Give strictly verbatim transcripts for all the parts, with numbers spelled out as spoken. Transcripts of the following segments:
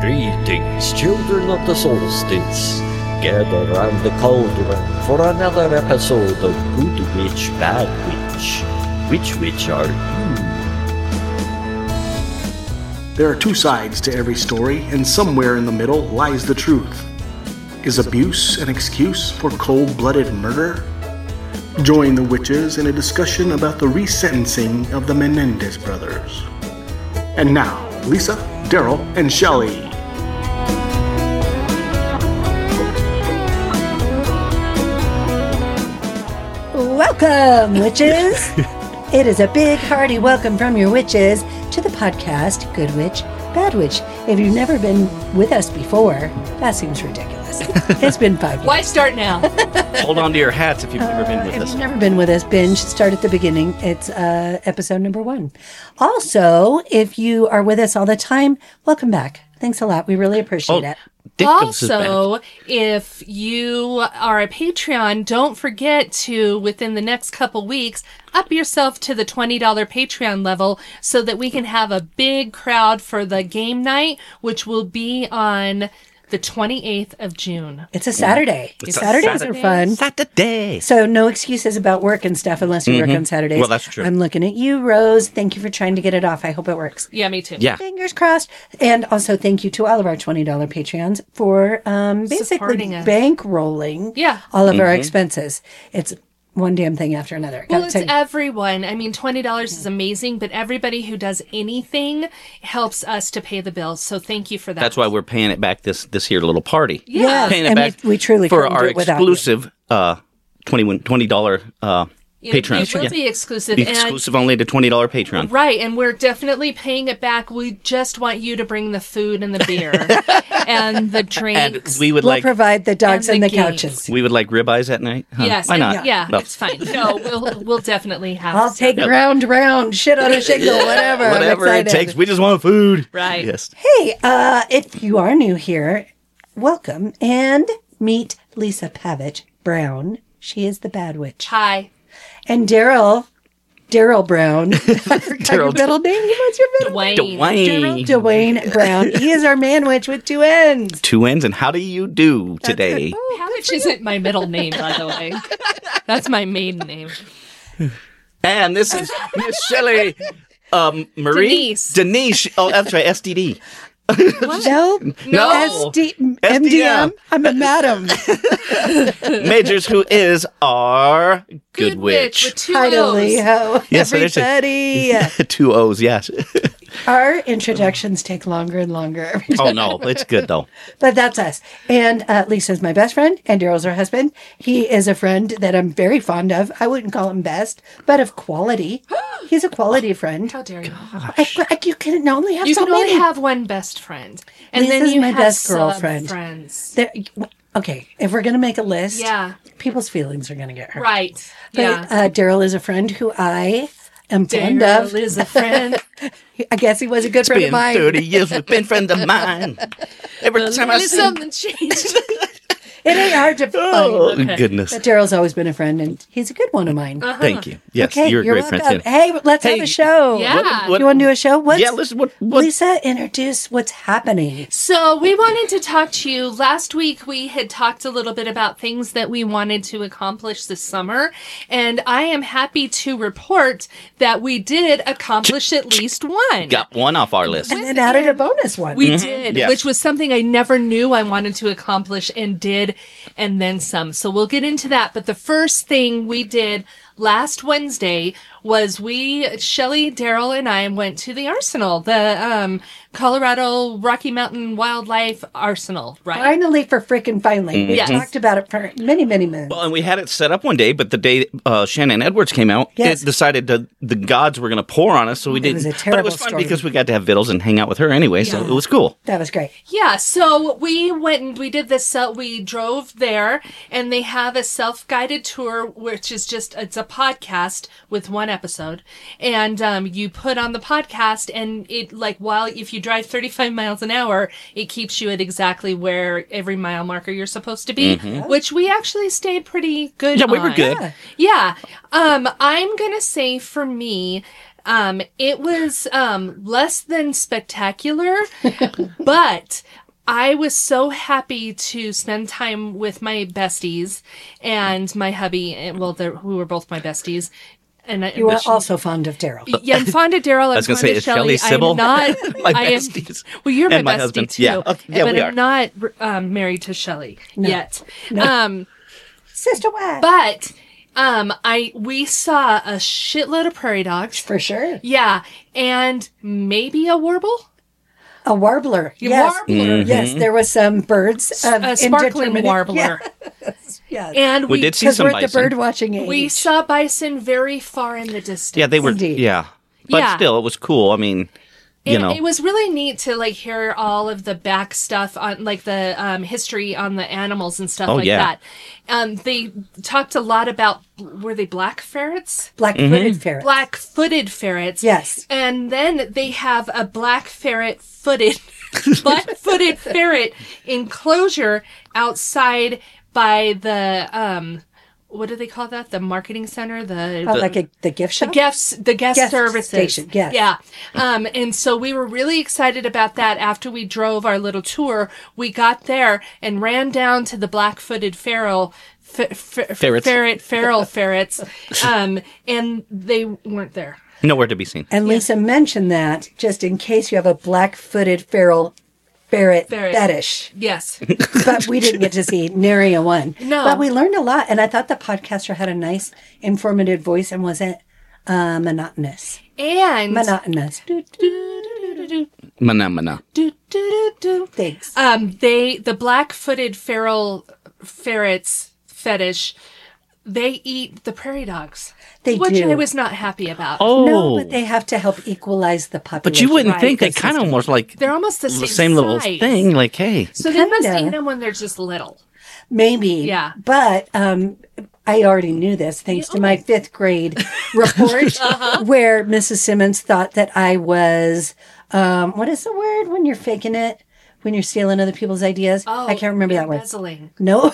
Greetings, children of the solstice. Gather round the cauldron for another episode of Good Witch, Bad Witch. Which witch are you? There are two sides to every story, and somewhere in the middle lies the truth. Is abuse an excuse for cold-blooded murder? Join the witches in a discussion about the resentencing of the Menendez brothers. And now, Lisa, Daryl, and Shelley. Welcome, witches! It is a big, hearty welcome from your witches to the podcast, Good Witch, Bad Witch. If you've never been with us before, that seems ridiculous. It's been five years. Why start now? Hold on to your hats if you've never been with uh, if us. you've never been with us, binge, start at the beginning. It's uh, episode number one. Also, if you are with us all the time, welcome back. Thanks a lot. We really appreciate Oh, it. Dick goes is Also, back. if you are a Patreon, don't forget to, within the next couple weeks, up yourself to the twenty dollars Patreon level so that we can have a big crowd for the game night, which will be on the twenty-eighth of June. It's a Saturday. It's a Saturdays Saturday. are fun. Saturday. So no excuses about work and stuff unless you work on Saturdays. Well, that's true. I'm looking at you, Rose. Thank you for trying to get it off. I hope it works. Yeah, me too. Yeah. Fingers crossed. And also thank you to all of our twenty dollars Patreons for um, basically Supporting us. bankrolling Yeah. all of our expenses. It's one damn thing after another. Well, Gotta it's tell you. everyone. I mean, twenty dollars is amazing, but everybody who does anything helps us to pay the bills. So thank you for that. That's why we're paying it back this this here little party. Yeah. Paying it and back we, we truly for couldn't our do it without you. exclusive uh, twenty dollars uh, It- Patreons. It will Yeah. be exclusive. and- Exclusive only to twenty dollars Patreon. Right, and we're definitely paying it back. We just want you to bring the food and the beer and the And drinks. we would We'll like provide the dogs And and the the, games. couches. we would like ribeyes at night. Huh? yes, Why and- not? Yeah, No. it's fine. No, we'll we'll definitely have. I'll some. take round round, shit on a shingle, whatever. Whatever I'm it excited. takes. We just want food. Right. Yes. Hey, uh, if you are new here, welcome and meet Lisa Pavich Brown. She is the Bad Witch. Hi. And Daryl, Daryl Brown. I forgot your Daryl- middle name. What's your middle name? Dwayne. Daryl Dwayne. Dwayne Brown. He is our man witch with two ends. Two ends. And how do you do today? Pavich isn't my middle name, by the way. That's my maiden name. And this is Miss Shelley um, Marie Denise. Denise. Oh, that's right. S T D. No, No. S D, M D M. I'm a madam. Majors, who is our good, Good witch. with two Hi, O's. Leo. Yes, so there's a- Everybody. Two O's, yes. Our introductions take longer and longer every time. Oh, no. It's good, though. But that's us. And uh, Lisa's my best friend, and Daryl's her husband. He is a friend that I'm very fond of. I wouldn't call him best, but of quality. He's a quality friend. How dare you? I, I, you can only have You so can only many. have one best friend, and then Lisa's you my have best sub girlfriend. friends. There- okay, if we're going to make a list, Yeah. people's feelings are going to get hurt. Right. But Yeah. uh, Daryl is a friend who I am fond Daryl of. is a friend. I guess he was a good friend of Been mine. thirty years, we've been friend of mine. Every time I Really see... something changed. It ain't hard to find. Oh, Okay. goodness. But Daryl's always been a friend, and he's a good one of mine. Thank you. Yes, okay, you're a you're great friend, welcome. too. Hey, let's have Hey, a show. Yeah. What- what- You want to do a show? What's, Yeah, listen, what... what Lisa, introduce what's happening. So we wanted to talk to you. Last week we had talked a little bit about things that we wanted to accomplish this summer, and I am happy to report that we did accomplish at least one. got one off our list. And then added a bonus one. We did, Yes. which was something I never knew I wanted to accomplish and did, and then some. So we'll get into that. But the first thing we did last Wednesday was we, Shelley, Daryl, and I went to the Arsenal, the um, Colorado Rocky Mountain Wildlife Arsenal, right? Finally, for frickin' finally. We Yes. talked about it for many, many minutes. Well, and we had it set up one day, but the day uh, Shannon Edwards came out, Yes. it decided to, the gods were going to pour on us, so we It didn't. was a but it terrible was fun story. because we got to have vittles and hang out with her anyway, so Yeah. it was cool. That was great. Yeah, so we went and we did this, uh, we drove there, and they have a self-guided tour, which is just, it's a podcast with one episode, and um, you put on the podcast, and it like while if you drive thirty-five miles an hour, it keeps you at exactly where every mile marker you're supposed to be, Mm-hmm. which we actually stayed pretty good. Yeah, we were on. good. Yeah. Yeah. Um, I'm gonna say for me, um, it was um less than spectacular, but I was so happy to spend time with my besties and my hubby, and well, they're- who were both my besties. And I, You were also fond of Daryl. yeah, I'm fond of Daryl. I'm I was going to fond say, of is Shelley Shelley. Sybil? I'm not. My I am, besties. well, you're my And my bestie husband. too. Yeah, okay, yeah, but we I'm are. not um, married to Shelley yet. Um, Sister Wife. but um, I we saw a shitload of prairie dogs. For sure. Yeah, and maybe a warble. A warbler. A Yes. warbler. Yes, there was some birds of A sparkling indeterminate- warbler. Yeah. And We we, did see Because some we're at the bison. bird watching age. we saw bison very far in the distance. Yeah, they were. Indeed. Yeah, but Yeah. still, it was cool. I mean, you And know, it was really neat to like hear all of the back stuff on like the um, history on the animals and stuff Oh, like yeah. that. Um, they talked a lot about were they black ferrets? Black-footed Mm-hmm. ferret. Black-footed ferrets. Yes. And then they have a black ferret footed black-footed ferret enclosure outside by the um what do they call that? The marketing center, the Oh, like a, the gift shop? guests the guest, Guest services station, yes. yeah um and so we were really excited about that. After we drove our little tour, we got there and ran down to the black-footed feral f- f- Ferrets. ferret feral ferrets um and they weren't there. nowhere to be seen. And Lisa mentioned that just in case you have a black-footed feral ferret, Ferret. fetish. Yes. But we didn't get to see nary a one. No. But we learned a lot. And I thought the podcaster had a nice, informative voice and wasn't uh, monotonous. And Monotonous. do, do, do, do, do, Mana, mana. do, do, do, do. Thanks. Um, they the black-footed feral ferrets fetish. They eat the prairie dogs, They which do. I was not happy about. Oh, No, but they have to help equalize the population. but you wouldn't Right. think they kind of almost like They're almost the the same, same little size. thing. Like, hey, So they must Kinda. eat them when they're just little. Maybe. Yeah. But um, I already knew this thanks to my fifth grade report Uh-huh. where Missus Simmons thought that I was, um, what is the word when you're faking it? When you're stealing other people's ideas? I can't remember that word. Embezzling. No.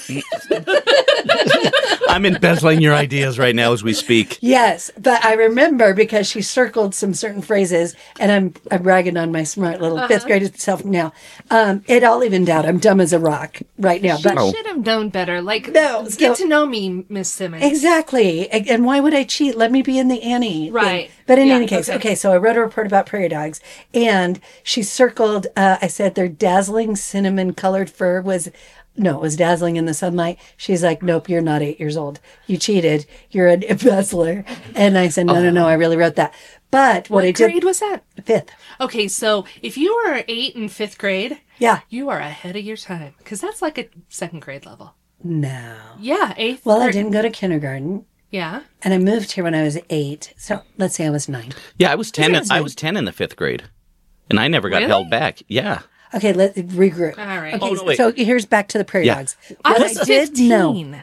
I'm embezzling your ideas right now as we speak. Yes, but I remember because she circled some certain phrases, and I'm I'm bragging on my smart little Uh-huh. fifth grade self now. Um, it all evened out. I'm dumb as a rock right now. But You should have known better. Like, No, get so- to know me, Miss Simmons. exactly. A- And why would I cheat? Let me be in the Annie. thing. Right. But in Yeah, any case, okay. okay. So I wrote a report about prairie dogs, and she circled. Uh, I said their dazzling cinnamon colored fur was. No, it was dazzling in the sunlight. She's like, nope, you're not eight years old. You cheated. You're an embezzler. And I said, no, no, no, I really wrote that. But what, What I did, grade was that? fifth. Okay, so if you were eight in fifth grade, Yeah. you are ahead of your time because that's like a second grade level. No. Yeah, eighth. Well, I third- didn't go to kindergarten. Yeah. And I moved here when I was eight. So let's say I was nine. Yeah, I was ten. was I nice. was ten in the fifth grade, and I never got Really? held back. Yeah. Okay, let's regroup. All right. Okay, Oh, no, wait. so here's back to the prairie Yeah. dogs. I What was I did fifteen. know,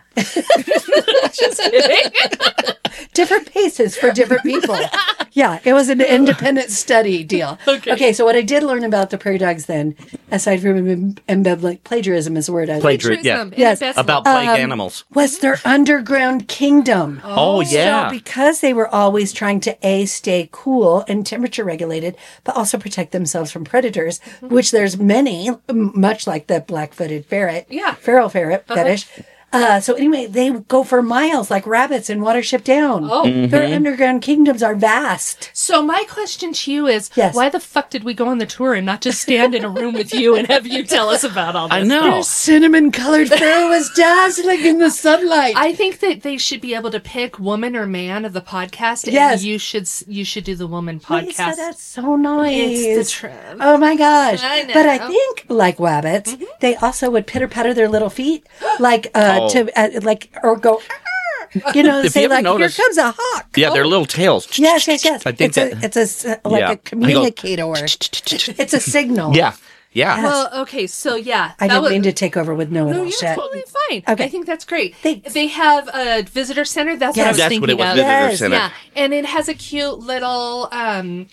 Just kidding. different paces for different people. Yeah, it was an independent study deal. Okay. Okay, so what I did learn about the prairie dogs then, aside from em- embezzling, plagiarism is a word I like, Plagiar- yeah. Plagiarism, Yes. embezzling. About plague Um, animals. was their underground kingdom. Oh, yeah. So because they were always trying to A, stay cool and temperature regulated, but also protect themselves from predators, Mm-hmm. which there's many, m- much like the black-footed ferret, Yeah. feral ferret fetish. Uh, so anyway, they go for miles like rabbits in Watership Down. Oh. Their underground kingdoms are vast. So my question to you is, Yes. why the fuck did we go on the tour and not just stand in a room with you and have you tell us about all this? I know. Their cinnamon-colored fur was dazzling in the sunlight. I think that they should be able to pick woman or man of the podcast. And Yes. you should you should do the woman Lisa, podcast. that's so nice. It's the trend. Oh my gosh. I know. But I think, like rabbits, they also would pitter patter their little feet, like, uh, Oh. to, uh, like, or go, "Arr!" you know, If say, you ever like, notice- here comes a hawk. Yeah, their little tails. Yes, yes, yes. I think it's that. a, it's a, s- like Yeah. a communicator. It's a signal. Yeah. Yeah. Well, okay, so yeah. I that didn't was- mean to take over with knowing No, all you're shit. totally fine. Okay. I think that's great. Thanks. They have a visitor center. That's what I Yes. was That's thinking what it was, of. visitor Yes. center. Yeah, and it has a cute little um,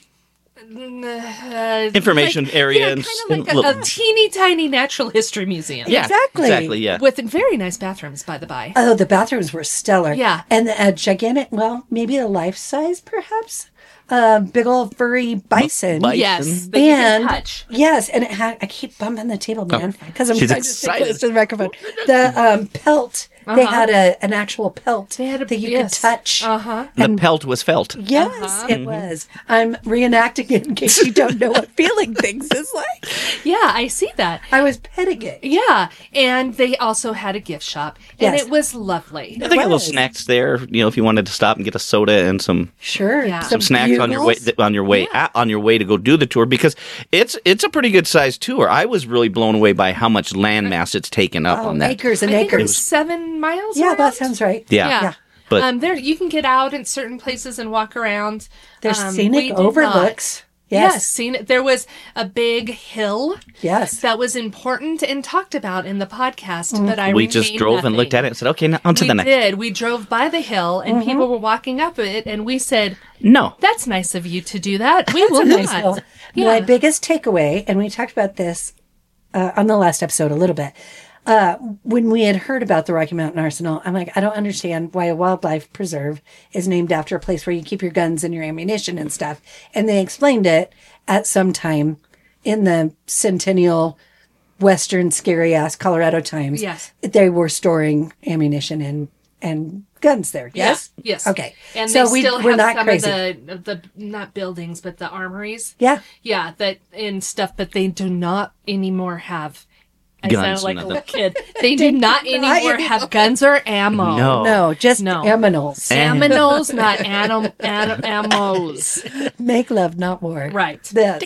uh, Information like, area yeah, and kind of s- like a, and a teeny tiny natural history museum. Yeah, Exactly. Exactly, yeah. with very nice bathrooms, by the by. Oh, the bathrooms were stellar. Yeah. And a gigantic, well, maybe a life size, perhaps, uh, big old furry bison. bison. Yes, that you And can touch. yes, and it had. I keep bumping the table, man, because I'm She's trying to stay excited. close to the microphone. The um, pelt. They Uh-huh. had a an actual pelt They had a- that you yes. could touch. Uh-huh. The pelt was felt. Yes, Uh-huh. it was. I'm reenacting it in case you don't know what feeling things is like. Yeah, I see that. I was petting it. Yeah, and they also had a gift shop, and Yes. it was lovely. I think a little was. snacks there. You know, if you wanted to stop and get a soda and some Sure. Yeah. some snacks on your way bugles. on your way Yeah. out, on your way to go do the tour, because it's it's a pretty good sized tour. I was really blown away by how much landmass it's taken up Oh, on that. acres and I think it acres. was seven miles. Yeah, around? that sounds right. Yeah. Yeah. Yeah. But um, there you can get out in certain places and walk around. There's Um, we scenic did overlooks. not. Yes. Yes, scenic. There was a big hill Yes. that was important and talked about in the podcast, but I we just remained drove and looked nothing. at it and said, "Okay, now on to We the next." did. We drove by the hill, and Mm-hmm. people were walking up it, and we said, No, "That's nice of you to do that. We That's will a nice not." hill. Yeah. My biggest takeaway, and we talked about this uh, on the last episode a little bit, uh, when we had heard about the Rocky Mountain Arsenal, I'm like, I don't understand why a wildlife preserve is named after a place where you keep your guns and your ammunition and stuff. And they explained it at some time in the centennial Western scary ass Colorado times. Yes. They were storing ammunition and, and guns there. Yes? Yeah, yes. Okay. And so they we, still we're have not some crazy. of the, of the not buildings, but the armories. Yeah. Yeah, that and stuff, but they do not anymore have. I Guns sound like and a other- little kid. They do not anymore have guns or ammo. No. No, just No. aminals. Aminals, not anim, anim, ammos. Make love, not war. Right. This.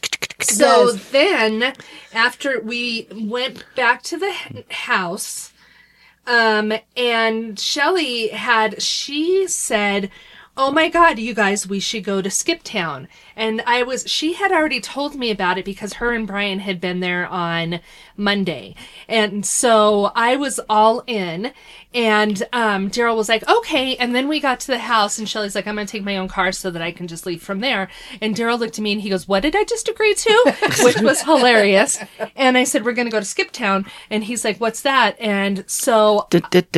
So Yes. then, after we went back to the h- house, um, and Shelly had, she said, "Oh my God, you guys, we should go to Skip Town." And I was, she had already told me about it because her and Brian had been there on Monday. And so I was all in, and um, Daryl was like, "Okay." And then we got to the house, and Shelly's like, "I'm going to take my own car so that I can just leave from there." And Daryl looked at me and he goes, "What did I just agree to?" Which was hilarious. And I said, "We're going to go to Skip Town." And he's like, "What's that?" And so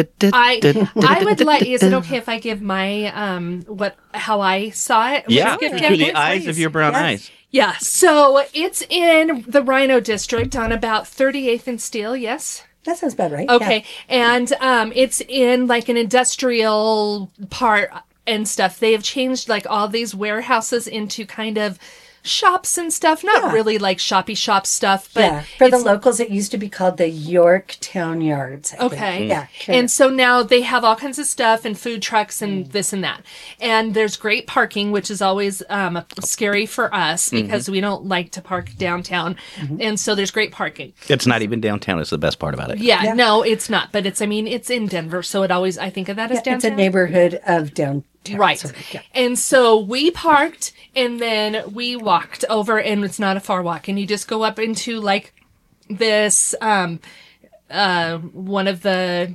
I I would like, is it okay if I give my, um, what, how I saw it? with Yeah, Skip through Town? the eyes of your brown Yes. eyes. Yeah, so it's in the Rhino District on about thirty-eighth and Steel, yes? That sounds about right. Okay, and um, it's in like an industrial part and stuff. They have changed like all these warehouses into kind of shops and stuff. Not Yeah. really like shoppy shop stuff, but Yeah. For the it's- locals, it used to be called the Yorktown Yards. I think. Okay. Yeah. sure. And so now they have all kinds of stuff and food trucks and this and that. And there's great parking, which is always um, scary for us because we don't like to park downtown. And so there's great parking. It's not even downtown. Is the best part about it. Yeah, Yeah. no, it's not. But it's, I mean, it's in Denver. So it always, I think of that as Yeah, it's a downtown. neighborhood of downtown. Right. sort of, yeah. And so we parked and then we walked over, and it's not a far walk. And you just go up into like this, um, uh, one of the,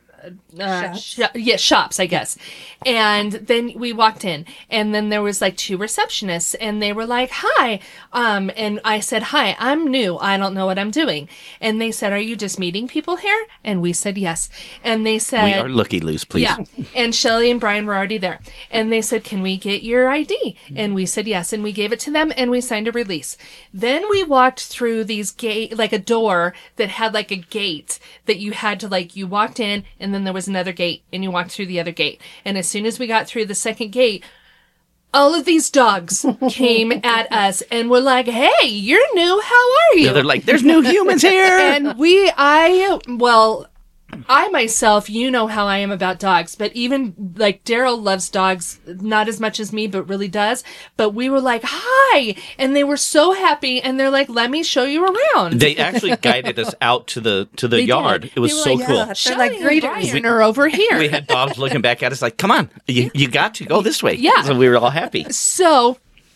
uh, Shops? sh- yeah, shops, I guess. And then we walked in, and then there was like two receptionists, and they were like, "Hi." Um, and I said, "Hi, I'm new. I don't know what I'm doing." And they said, "Are you just meeting people here?" And we said, "Yes." And they said, We are looky loose, please. yeah. And Shelly and Brian were already there. And they said, "Can we get your I D?" And we said yes. And we gave it to them and we signed a release. Then we walked through these gate, like a door that had like a gate that you had to like, you walked in and then there was another gate and you walked through the other gate. And as soon as we got through the second gate, all of these dogs came at us and were like, "Hey, you're new. How are you?" Yeah, they're like, "There's new humans here." And we, I, well, I myself, you know how I am about dogs, but even like Daryl loves dogs, not as much as me, but really does. But we were like, "Hi." And they were so happy. And they're like, "Let me show you around." They actually guided us out to the to the They yard. did. It was They were so like, cool. "Yeah." They're Shelly like and greeters. Brian are over here. We had dogs looking back at us like, "Come on, you, you got to go this way." Yeah. So we were all happy. So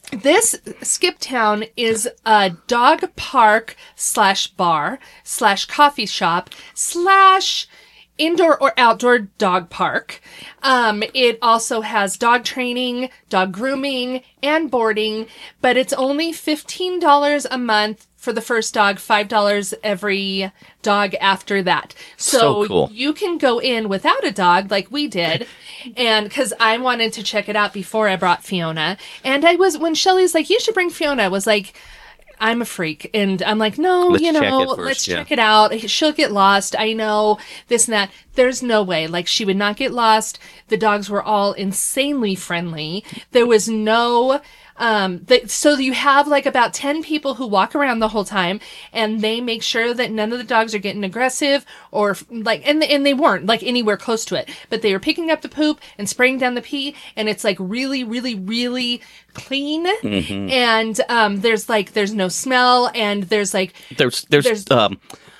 This Skip Town is a dog park slash bar slash coffee shop slash indoor or outdoor dog park. Um, it also has dog training, dog grooming, and boarding, but it's only fifteen dollars a month for the first dog, five dollars every dog after that. So, So cool. you can go in without a dog like we did. And because I wanted to check it out before I brought Fiona. And I was, when Shelly's like, you should bring Fiona, I was like, I'm a freak. And I'm like, no, Let's you check know, it first, let's yeah. check it out. She'll get lost. I know this and that. There's no way. Like, she would not get lost. The dogs were all insanely friendly. There was no... Um, the, so you have like about ten people who walk around the whole time, and they make sure that none of the dogs are getting aggressive or like, and, and they weren't like anywhere close to it, but they were picking up the poop and spraying down the pee, and it's like really, really, really clean. Mm-hmm. And, um, there's like, there's no smell, and there's like, There's there's, There's- um,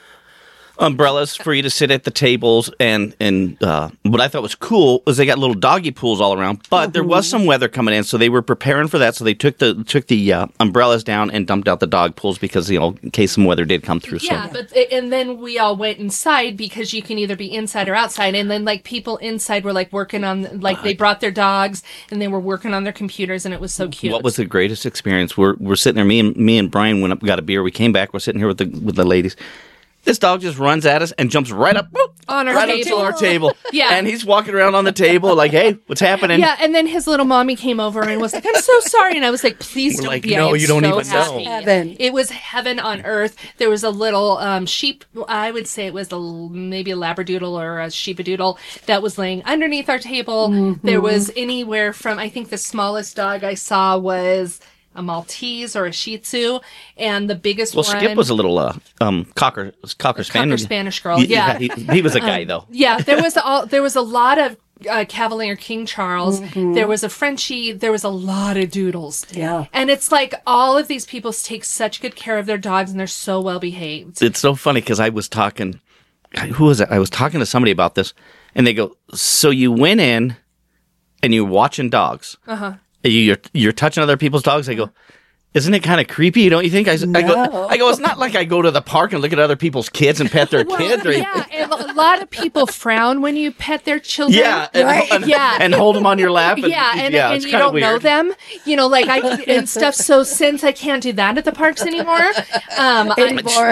umbrellas for you to sit at the tables, and and uh, what I thought was cool was they got little doggy pools all around. But there was some weather coming in, so they were preparing for that. So they took the took the uh, umbrellas down and dumped out the dog pools because, you know, in case some weather did come through. yeah, So but, and then we all went inside because you can either be inside or outside. And then like people inside were like working on, like they brought their dogs and they were working on their computers, and it was so cute. what was the greatest experience? We're we're sitting there. Me and me and Brian went up, got a beer. We came back. We're sitting here with the with the ladies. This dog just runs at us and jumps right up whoop, On our right up to table. our table. Yeah. And he's walking around on the table like, hey, what's happening? Yeah, and then his little mommy came over and was like, "I'm so sorry," and I was like, "Please We're don't like, be." I "No, am you don't so even know." happy." Heaven. It was heaven on earth. There was a little um, sheep. I would say it was a, l- maybe a labradoodle or a sheepadoodle that was laying underneath our table. There was anywhere from, I think the smallest dog I saw was a Maltese or a Shih Tzu, and the biggest Well, one. Skip was a little uh, um cocker cocker Spanish. Spanish girl, yeah. he, he was a guy though. Yeah, there was all there was a lot of uh, Cavalier King Charles. There was a Frenchie. There was a lot of doodles. Yeah. And it's like all of these people take such good care of their dogs, and they're so well behaved. It's so funny because I was talking. Who was it? I was talking to somebody about this, and they go, "So you went in, and you're watching dogs. Uh huh. You're you're touching other people's dogs." I go, "Isn't it kind of creepy? Don't you think?" I, s- I go, No. I go. It's not like I go to the park and look at other people's kids and pet their kids. Or, Yeah, and a lot of people frown when you pet their children. yeah, and, Right. and, Yeah. and hold them on your lap. And, Yeah, and, yeah, and it's you kinda don't know weird. them, you know, like I and stuff. So since I can't do that at the parks anymore, um, I- Anymore.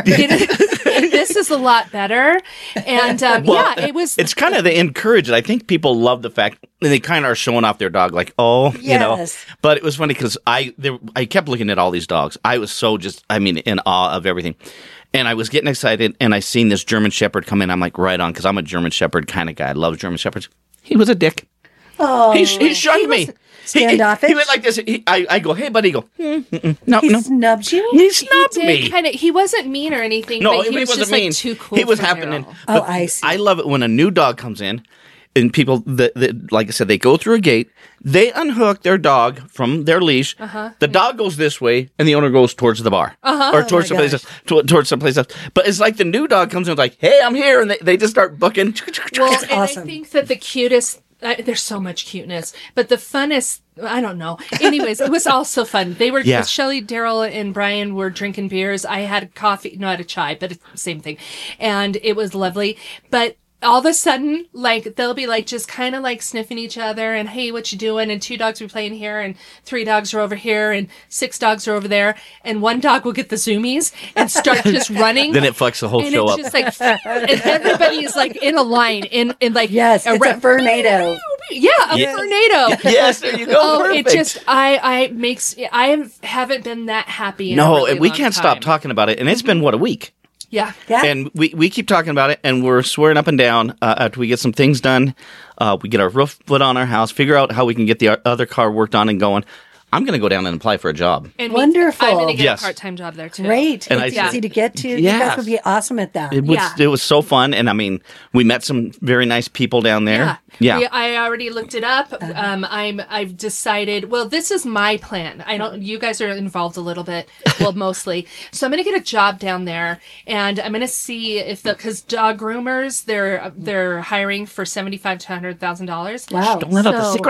it- this is a lot better. And um, Well, yeah, it was. It's kind of they encourage it. I think people love the fact and they kind of are showing off their dog, like, oh, you know. Yes. But it was funny because I there, I kept looking at all these dogs. I was so just, I mean, in awe of everything. And I was getting excited, and I seen this German Shepherd come in. I'm like, right on, because I'm a German Shepherd kind of guy. I love German Shepherds. He was a dick. Oh, He, he shunned me. He- standoffish? He, went like this. He, I, I go, hey, buddy. He go, mm, mm, mm. no, he no. snubbed you? He snubbed He me. did kind of. He wasn't mean or anything. No, but he, he, was wasn't just mean. like too cool. He was for happening. Daryl. Oh, But I see. I love it when a new dog comes in, and people that, that like I said, they go through a gate, they unhook their dog from their leash. Uh-huh. The dog goes this way, and the owner goes towards the bar Uh-huh. or towards Oh my someplace else, to, towards someplace else. But it's like the new dog comes in, like, "Hey, I'm here," and they, they just start booking. Well, That's and awesome. I think that the cutest. Uh, there's so much cuteness, but the funnest. I don't know. Anyways, it was also fun. They were Yeah. Shelly, Daryl, and Brian were drinking beers. I had coffee, no, I had a chai, but it's the same thing, and it was lovely. But all of a sudden, like, they'll be like just kind of like sniffing each other and, "Hey, what you doing?" And two dogs are playing here and three dogs are over here and six dogs are over there. And one dog will get the zoomies and start just running. Then it fucks the whole and show it's up. just like, and everybody is like in a line in, in like, Yes, it's a tornado. yeah, a Yeah. tornado. Yes, there you go. Oh, Perfect. it just, I, I makes, I have, haven't been that happy. In a no, really and we long can't time. stop talking about it. And it's been, what, a week? Yeah. Yeah. And we, we keep talking about it, and we're swearing up and down uh, after we get some things done. Uh, we get our roof put on our house, figure out how we can get the o- other car worked on and going. I'm going to go down and apply for a job. And Wonderful. Me, I'm going to get Yes. a part-time job there too. Great. And it's I- easy to get to. You Yes. guys would be awesome at that. It was Yeah. it was so fun, and I mean, we met some very nice people down there. Yeah. Yeah. We- I already looked it up. Um, I'm, I've decided, well, this is my plan. I don't, you guys are involved a little bit. Well, mostly. So I'm going to get a job down there and I'm going to see if the, cause dog groomers, they're, they're hiring for seventy-five to one hundred thousand dollars. Wow. Don't let out the So- secret.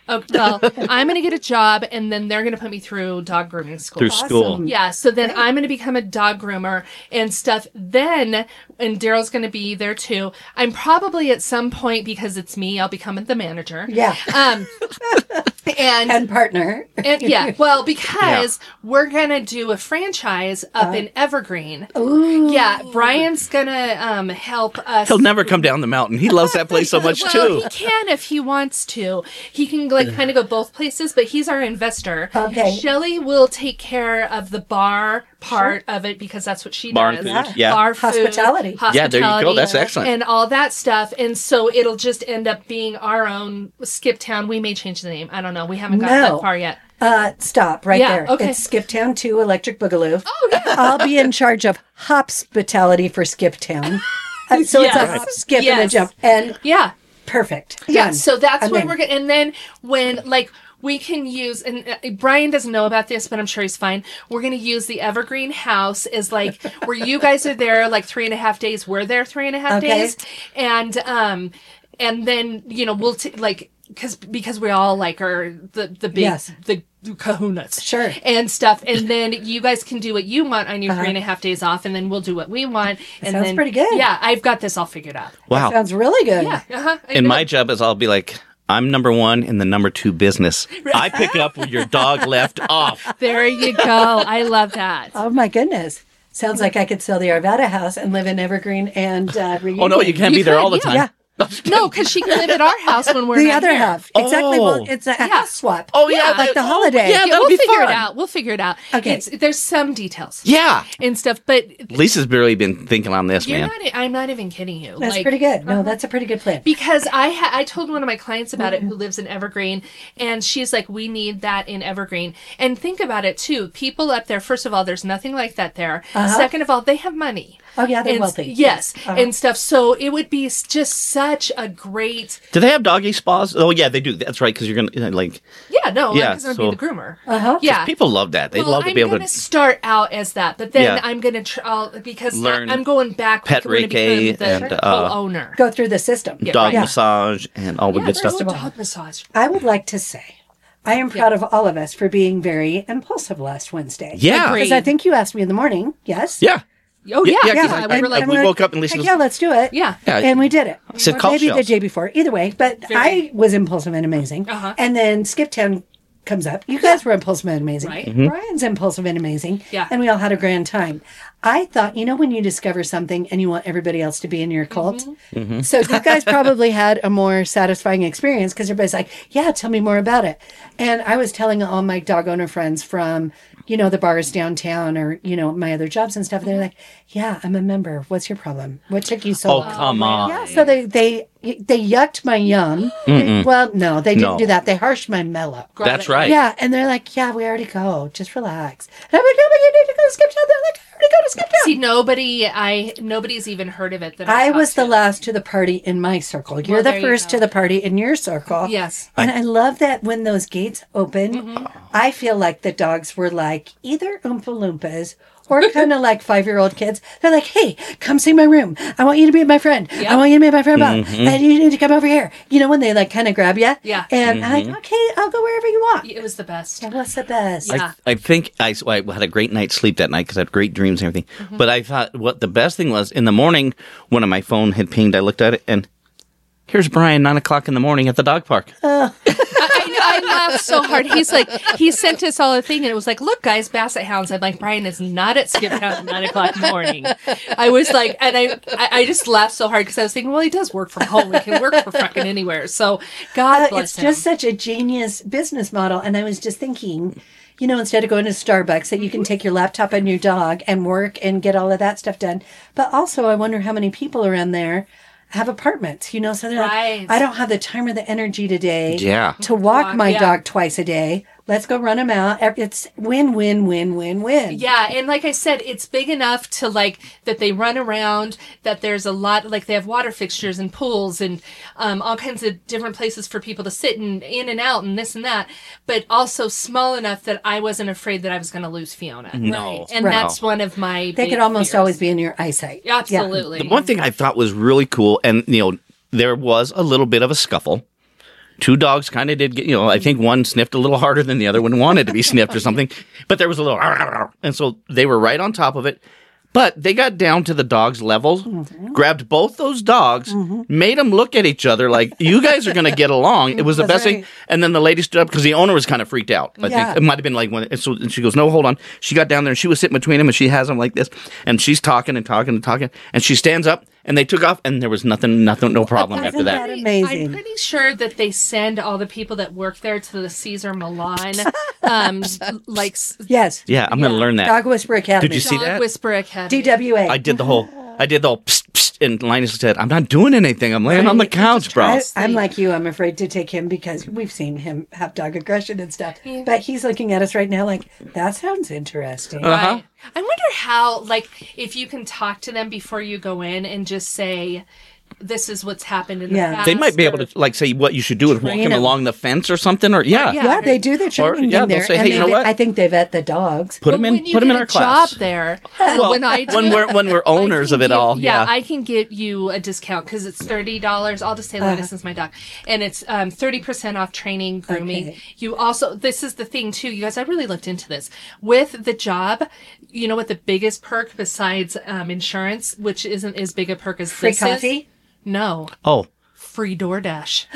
Oh, well, I'm going to get a job, and then they're going to put me through dog grooming school. Through school. Awesome. Yeah, so then I'm going to become a dog groomer and stuff. Then, and Daryl's going to be there too. I'm probably at some point, because it's me, I'll become the manager. Yeah. Um, and, And partner. and yeah, well, because we're going to do a franchise up in Evergreen. Ooh. Yeah, Brian's going to um, help us. He'll never come down the mountain. He loves that place so much Well, too. he can if he wants to. He can like kind of go both places, but he's our investor. Okay. Shelly will take care of the bar part of it because that's what she Bar does. and food, yeah. Bar food, Hospitality. Yeah, there you go. hospitality, That's excellent. And all that stuff. And so it'll just end up being our own Skip Town. We may change the name. I don't know. We haven't gotten No. that far yet. Uh, stop right Yeah, there. okay. It's Skip Town two Electric Boogaloo. Oh, yeah. I'll be in charge of hospitality for Skip Town. Uh, so it's a Yes. hop, skip, and a Yes. jump. And Yeah. perfect. Yeah, Done. so that's I'm what in. we're going to, and then when, like, we can use, and uh, Brian doesn't know about this, but I'm sure he's fine. We're going to use the Evergreen House as like, where you guys are there like three and a half days, we're there three and a half Okay. days. And, um, and then, you know, we'll, t- like, cause, because we all like are the, the big, Yes. the kahunas. Sure. And stuff. And then you guys can do what you want on your Uh-huh. three and a half days off, and then we'll do what we want. And sounds then, pretty good. Yeah, I've got this all figured out. Wow. Sounds really good. Yeah. Uh-huh. I And know. my job is I'll be like, I'm number one in the number two business. I pick up where your dog left off. There you go. I love that. Oh my goodness. Sounds like I could sell the Arvada house and live in Evergreen and uh, Reunion. Oh no, you can't You be there could, all the yeah. time. Yeah. No, because she can live at our house when we're The not other here. half. Exactly. Well, Oh. it's a house swap. Oh yeah, Yeah, like the oh, holiday. Yeah, Yeah, that'll we'll be figure fun. it out. We'll figure it out. Okay. It's, there's some details Yeah. and stuff, but Lisa's really been thinking on this, you're man. not. I'm not even kidding you. That's Like, pretty good. No, uh-huh. that's a pretty good plan. Because I ha- I told one of my clients about it who lives in Evergreen, and she's like, we need that in Evergreen. And think about it too. People up there, first of all, there's nothing like that there. Uh-huh. Second of all, they have money. Oh, yeah, they're And- wealthy. Yes, Uh-huh. and stuff. So it would be s- just such a great. Do they have doggy spas? Oh yeah, they do. That's right, because you're gonna you know, like Yeah, no, Yeah, I'm going to so- be the groomer. Uh-huh. Yeah. people love that. They Well, love to I'm be able gonna to start out as that, but then Yeah. I'm gonna tr- I'll, because Learn I'm going back pet when I Reiki become the and, full uh, owner. Go through the system. Yeah, dog right. massage and all the Yeah, good stuff. first of all- dog massage. I would like to say I am proud of all of us for being very impulsive last Wednesday. Yeah. Agreed. Because I think you asked me in the morning. Yes. Yeah. Oh yeah, Yeah, yeah. 'cause I- we were I- like, And we we're woke up and Lisa heck was- yeah, let's do it. yeah. Yeah. And we did it. I said Or call maybe the shells. day before. Either way, but Very. I was impulsive and amazing. Uh-huh. And then Skip Town comes up. You guys were impulsive and amazing. Right. Mm-hmm. Brian's impulsive and amazing. Yeah. And we all had a grand time. I thought, you know, when you discover something and you want everybody else to be in your cult. Mm-hmm. So you guys probably had a more satisfying experience because everybody's like, yeah, tell me more about it. And I was telling all my dog owner friends from, you know, the bars downtown or, you know, my other jobs and stuff. They're like, yeah, I'm a member. What's your problem? What took you so Oh long? come on. Yeah, so they they they yucked my yum. Well, no, they didn't No. do that. They harshed my mellow. That's right. Yeah, and they're like, "Yeah, we already go. Just relax." And I'm like, "No, but you need to go to Skip Town." They're like, "I already go to Skip Town." See, nobody, I nobody's even heard of it. That I, I talked was the to. last to the party in my circle. You're Well, the there you first go. to the party in your circle. Yes. And I love that when those gates open, Mm-hmm. I feel like the dogs were like either Oompa Loompas or kind of like five-year-old kids. They're like, "Hey, come see my room. I want you to be my friend. I Yep. want you to be my friend, Bob. And you need to come over here." You know, when they like kind of grab you. Yeah. And I'm like, "Okay, I'll go wherever you want." It was the best. It was the best. Yeah. I, I think I, so I had a great night's sleep that night because I had great dreams and everything. Mm-hmm. But I thought what the best thing was in the morning when my phone had pinged, I looked at it and here's Brian, nine o'clock in the morning at the dog park. I, I, I laughed so hard. He's like, he sent us all a thing, and it was like, "Look, guys, Basset Hounds." I'm like, Brian is not at Skip Town at nine o'clock in the morning. I was like, and I, I, I just laughed so hard because I was thinking, well, he does work from home. He can work for fucking anywhere. So God Uh, bless it's him. just such a genius business model. And I was just thinking, you know, instead of going to Starbucks, that you can take your laptop and your dog and work and get all of that stuff done. But also, I wonder how many people around there have apartments, you know, so they're Right. like, I don't have the time or the energy today Yeah. to walk Walk, my yeah. dog twice a day. Let's go run them out. It's win, win, win, win, win. Yeah, and like I said, it's big enough to like that they run around, that there's a lot, like they have water fixtures and pools and um, all kinds of different places for people to sit and in and out and this and that, but also small enough that I wasn't afraid that I was going to lose Fiona. No. And Right. that's one of my They big could almost fears. always be in your eyesight. Yeah. Absolutely. The one thing I thought was really cool, and you know, there was a little bit of a scuffle two dogs kind of did get, you know, I think one sniffed a little harder than the other one wanted to be sniffed or something. But there was a little, and so they were right on top of it. But they got down to the dog's level, mm-hmm. grabbed both those dogs, mm-hmm. made them look at each other like, you guys are going to get along. It was the That's best right. thing. And then the lady stood up because the owner was kind of freaked out. I Yeah. think it might have been like when, and so and she goes, no, hold on. She got down there and she was sitting between them and she has them like this. And she's talking and talking and talking. And she stands up and they took off and there was nothing, nothing, no problem after Isn't that. that amazing? I'm pretty sure that they send all the people that work there to the Caesar Milan, um, like s- Yes. Yeah, I'm going to learn that. Dog Whisperer Academy. Did you see Dog that? Whisper Academy. D W A. I did the whole, I did the whole, psst, psst, and Linus said, I'm not doing anything. I'm laying on the couch, bro. I, I'm like you. I'm afraid to take him because we've seen him have dog aggression and stuff. But he's looking at us right now like, that sounds interesting. Uh-huh. Right. I wonder how, like, if you can talk to them before you go in and just say, this is what's happened in the Yeah. past. They might be able or- to, like, say what you should do is walk Train him 'em. along the fence or something, or yeah, Yeah. Yeah, they do the training yeah, thing they'll there. say, and hey, you they, know what? I think they vet the dogs. put Well, them in, when you put them in get our a class. job there, Well, when I do, when we're when we're owners I of can it give- all, yeah. I can give you a discount because it's thirty dollars. I'll just say Linus is my dog, and it's um, thirty percent off training, grooming. Okay. You also, this is the thing too, you guys. I really looked into this with the job. You know what the biggest perk besides um, insurance, which isn't as big a perk as Free this is? coffee? No, oh, free DoorDash.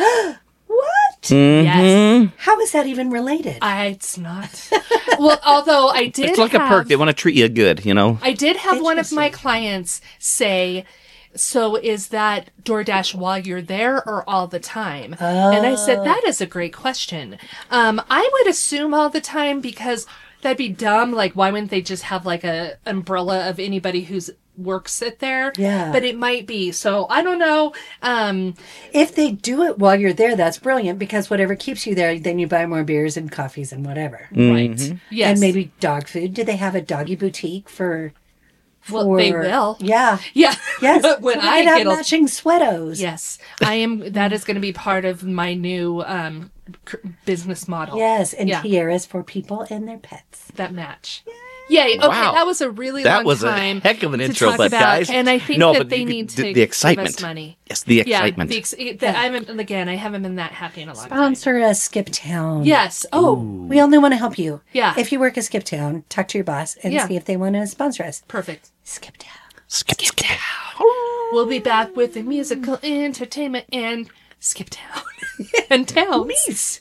What? Mm-hmm. Yes, How is that even related? I, it's not. Well, although I did, it's like a have- perk. They want to treat you good, you know. I did have one of my Interesting. clients say, so is that DoorDash while you're there or all the time? And I said, that is a great question. Um, I would assume all the time because that'd be dumb. Like, why wouldn't they just have like a umbrella of anybody who's works it there? Yeah. But it might be. So I don't know. Um, If they do it while you're there, that's brilliant because whatever keeps you there, then you buy more beers and coffees and whatever. right. Yes. And maybe dog food. Do they have a doggy boutique for? Well, they for- will. Yeah. Yeah. Yes. when So we I can have get a- matching sweatos. Yes, I am. That is going to be part of my new um, c- business model. Yes, and Yeah. tiaras for people and their pets. That match. Yay. Okay, Wow. that was a really That long was a time. heck of an to intro, talk but about, guys, and I think no, that but they the- need the- to the excitement. give us money. Yes, the excitement. Yeah, the ex- that I haven't, and again, I haven't been that happy in a long time. Sponsor us, Skip Town. Yes. Oh, We only want to help you. Yeah. If you work at Skip Town, talk to your boss and Yeah. see if they want to sponsor us. perfect. Skip Town. skip, skip, skip. We'll be back with the musical entertainment and Skip Town and Towns.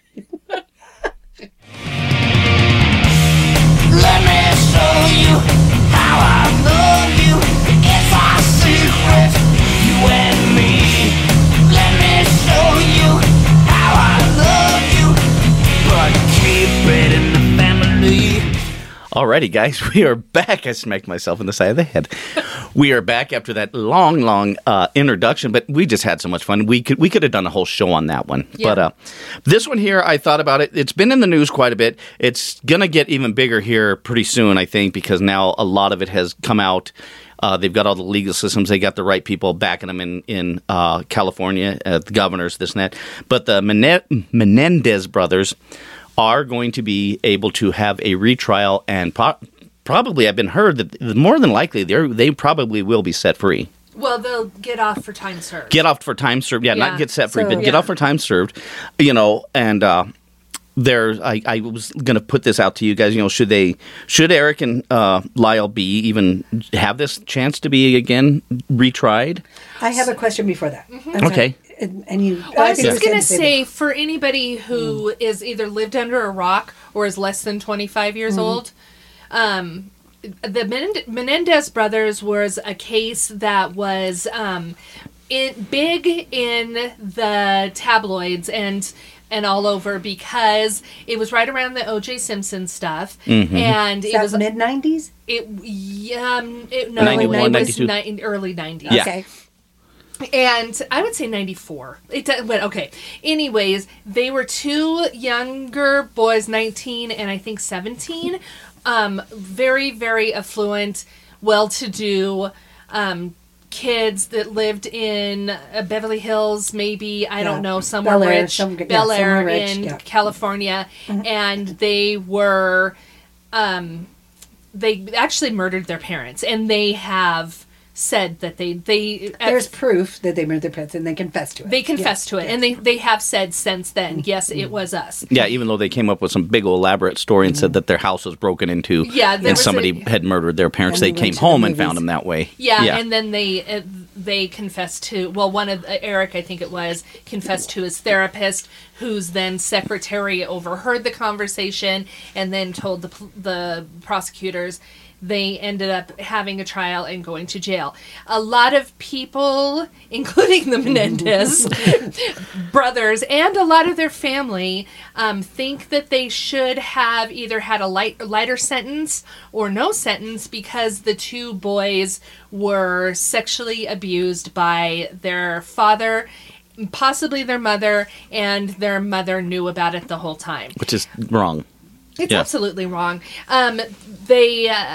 Let me show you how I love you. It's our secret, you and me. Let me show you how I love you, but keep it in the family. Alrighty, guys, we are back. I smacked myself in the side of the head. We are back after that long, long uh, introduction, but we just had so much fun. We could we could have done a whole show on that one. Yeah. But uh, this one here, I thought about it. It's been in the news quite a bit. It's going to get even bigger here pretty soon, I think, because now a lot of it has come out. Uh, they've got all the legal systems. They got the right people backing them in, in uh, California, uh, the governors, this and that. But the Mene- Menendez brothers are going to be able to have a retrial, and pro- probably I've been heard that more than likely they they probably will be set free. Well, they'll get off for time served. Get off for time served. Yeah, Yeah. not get set free, So- but get Yeah. off for time served. You know, and uh, there, I, I was going to put this out to you guys. You know, should they, should Eric and uh, Lyle B even have this chance to be again retried? I have a question before that. Mm-hmm. I'm Okay. sorry. And, and you. Well, I was think just you going to said the say, same for anybody who is either lived under a rock or is less than twenty-five years old, um, the Men- Menendez brothers was a case that was um, in, big in the tabloids and and all over because it was right around the O J Simpson stuff, Mm-hmm. and thing. it Is was that mid nineties? it yeah um, it, no ninety-one, it was ninety-two. ni- early nineties. Yeah. Okay. And I would say ninety-four. It does, but okay. Anyways, they were two younger boys, nineteen and I think seventeen. Um, very, very affluent, well-to-do um, kids that lived in uh, Beverly Hills, maybe, I Yeah. don't know, somewhere Bel Air, rich. some- yeah, Bel Air somewhere rich, in yeah. California. And they were... Um, they actually murdered their parents, and they have said that they they There's proof that they murdered their pets, and they confessed to it. they confessed Yes, to it, yes. and they they have said since then, yes, it was us. Yeah, even though they came up with some big elaborate story and said that their house was broken into Yeah, there and was somebody a- had murdered their parents, And they they came went to the home and movies. found them that way. Yeah, and then they uh, they confessed to, well, one of uh, Eric, I think it was, confessed to his therapist, whose then secretary overheard the conversation and then told the pl- the prosecutors. They ended up having a trial and going to jail. A lot of people, including the Menendez brothers and a lot of their family, um, think that they should have either had a light, lighter sentence or no sentence because the two boys were sexually abused by their father, possibly their mother, and their mother knew about it the whole time. Which is wrong. It's Yeah. absolutely wrong. Um, they uh,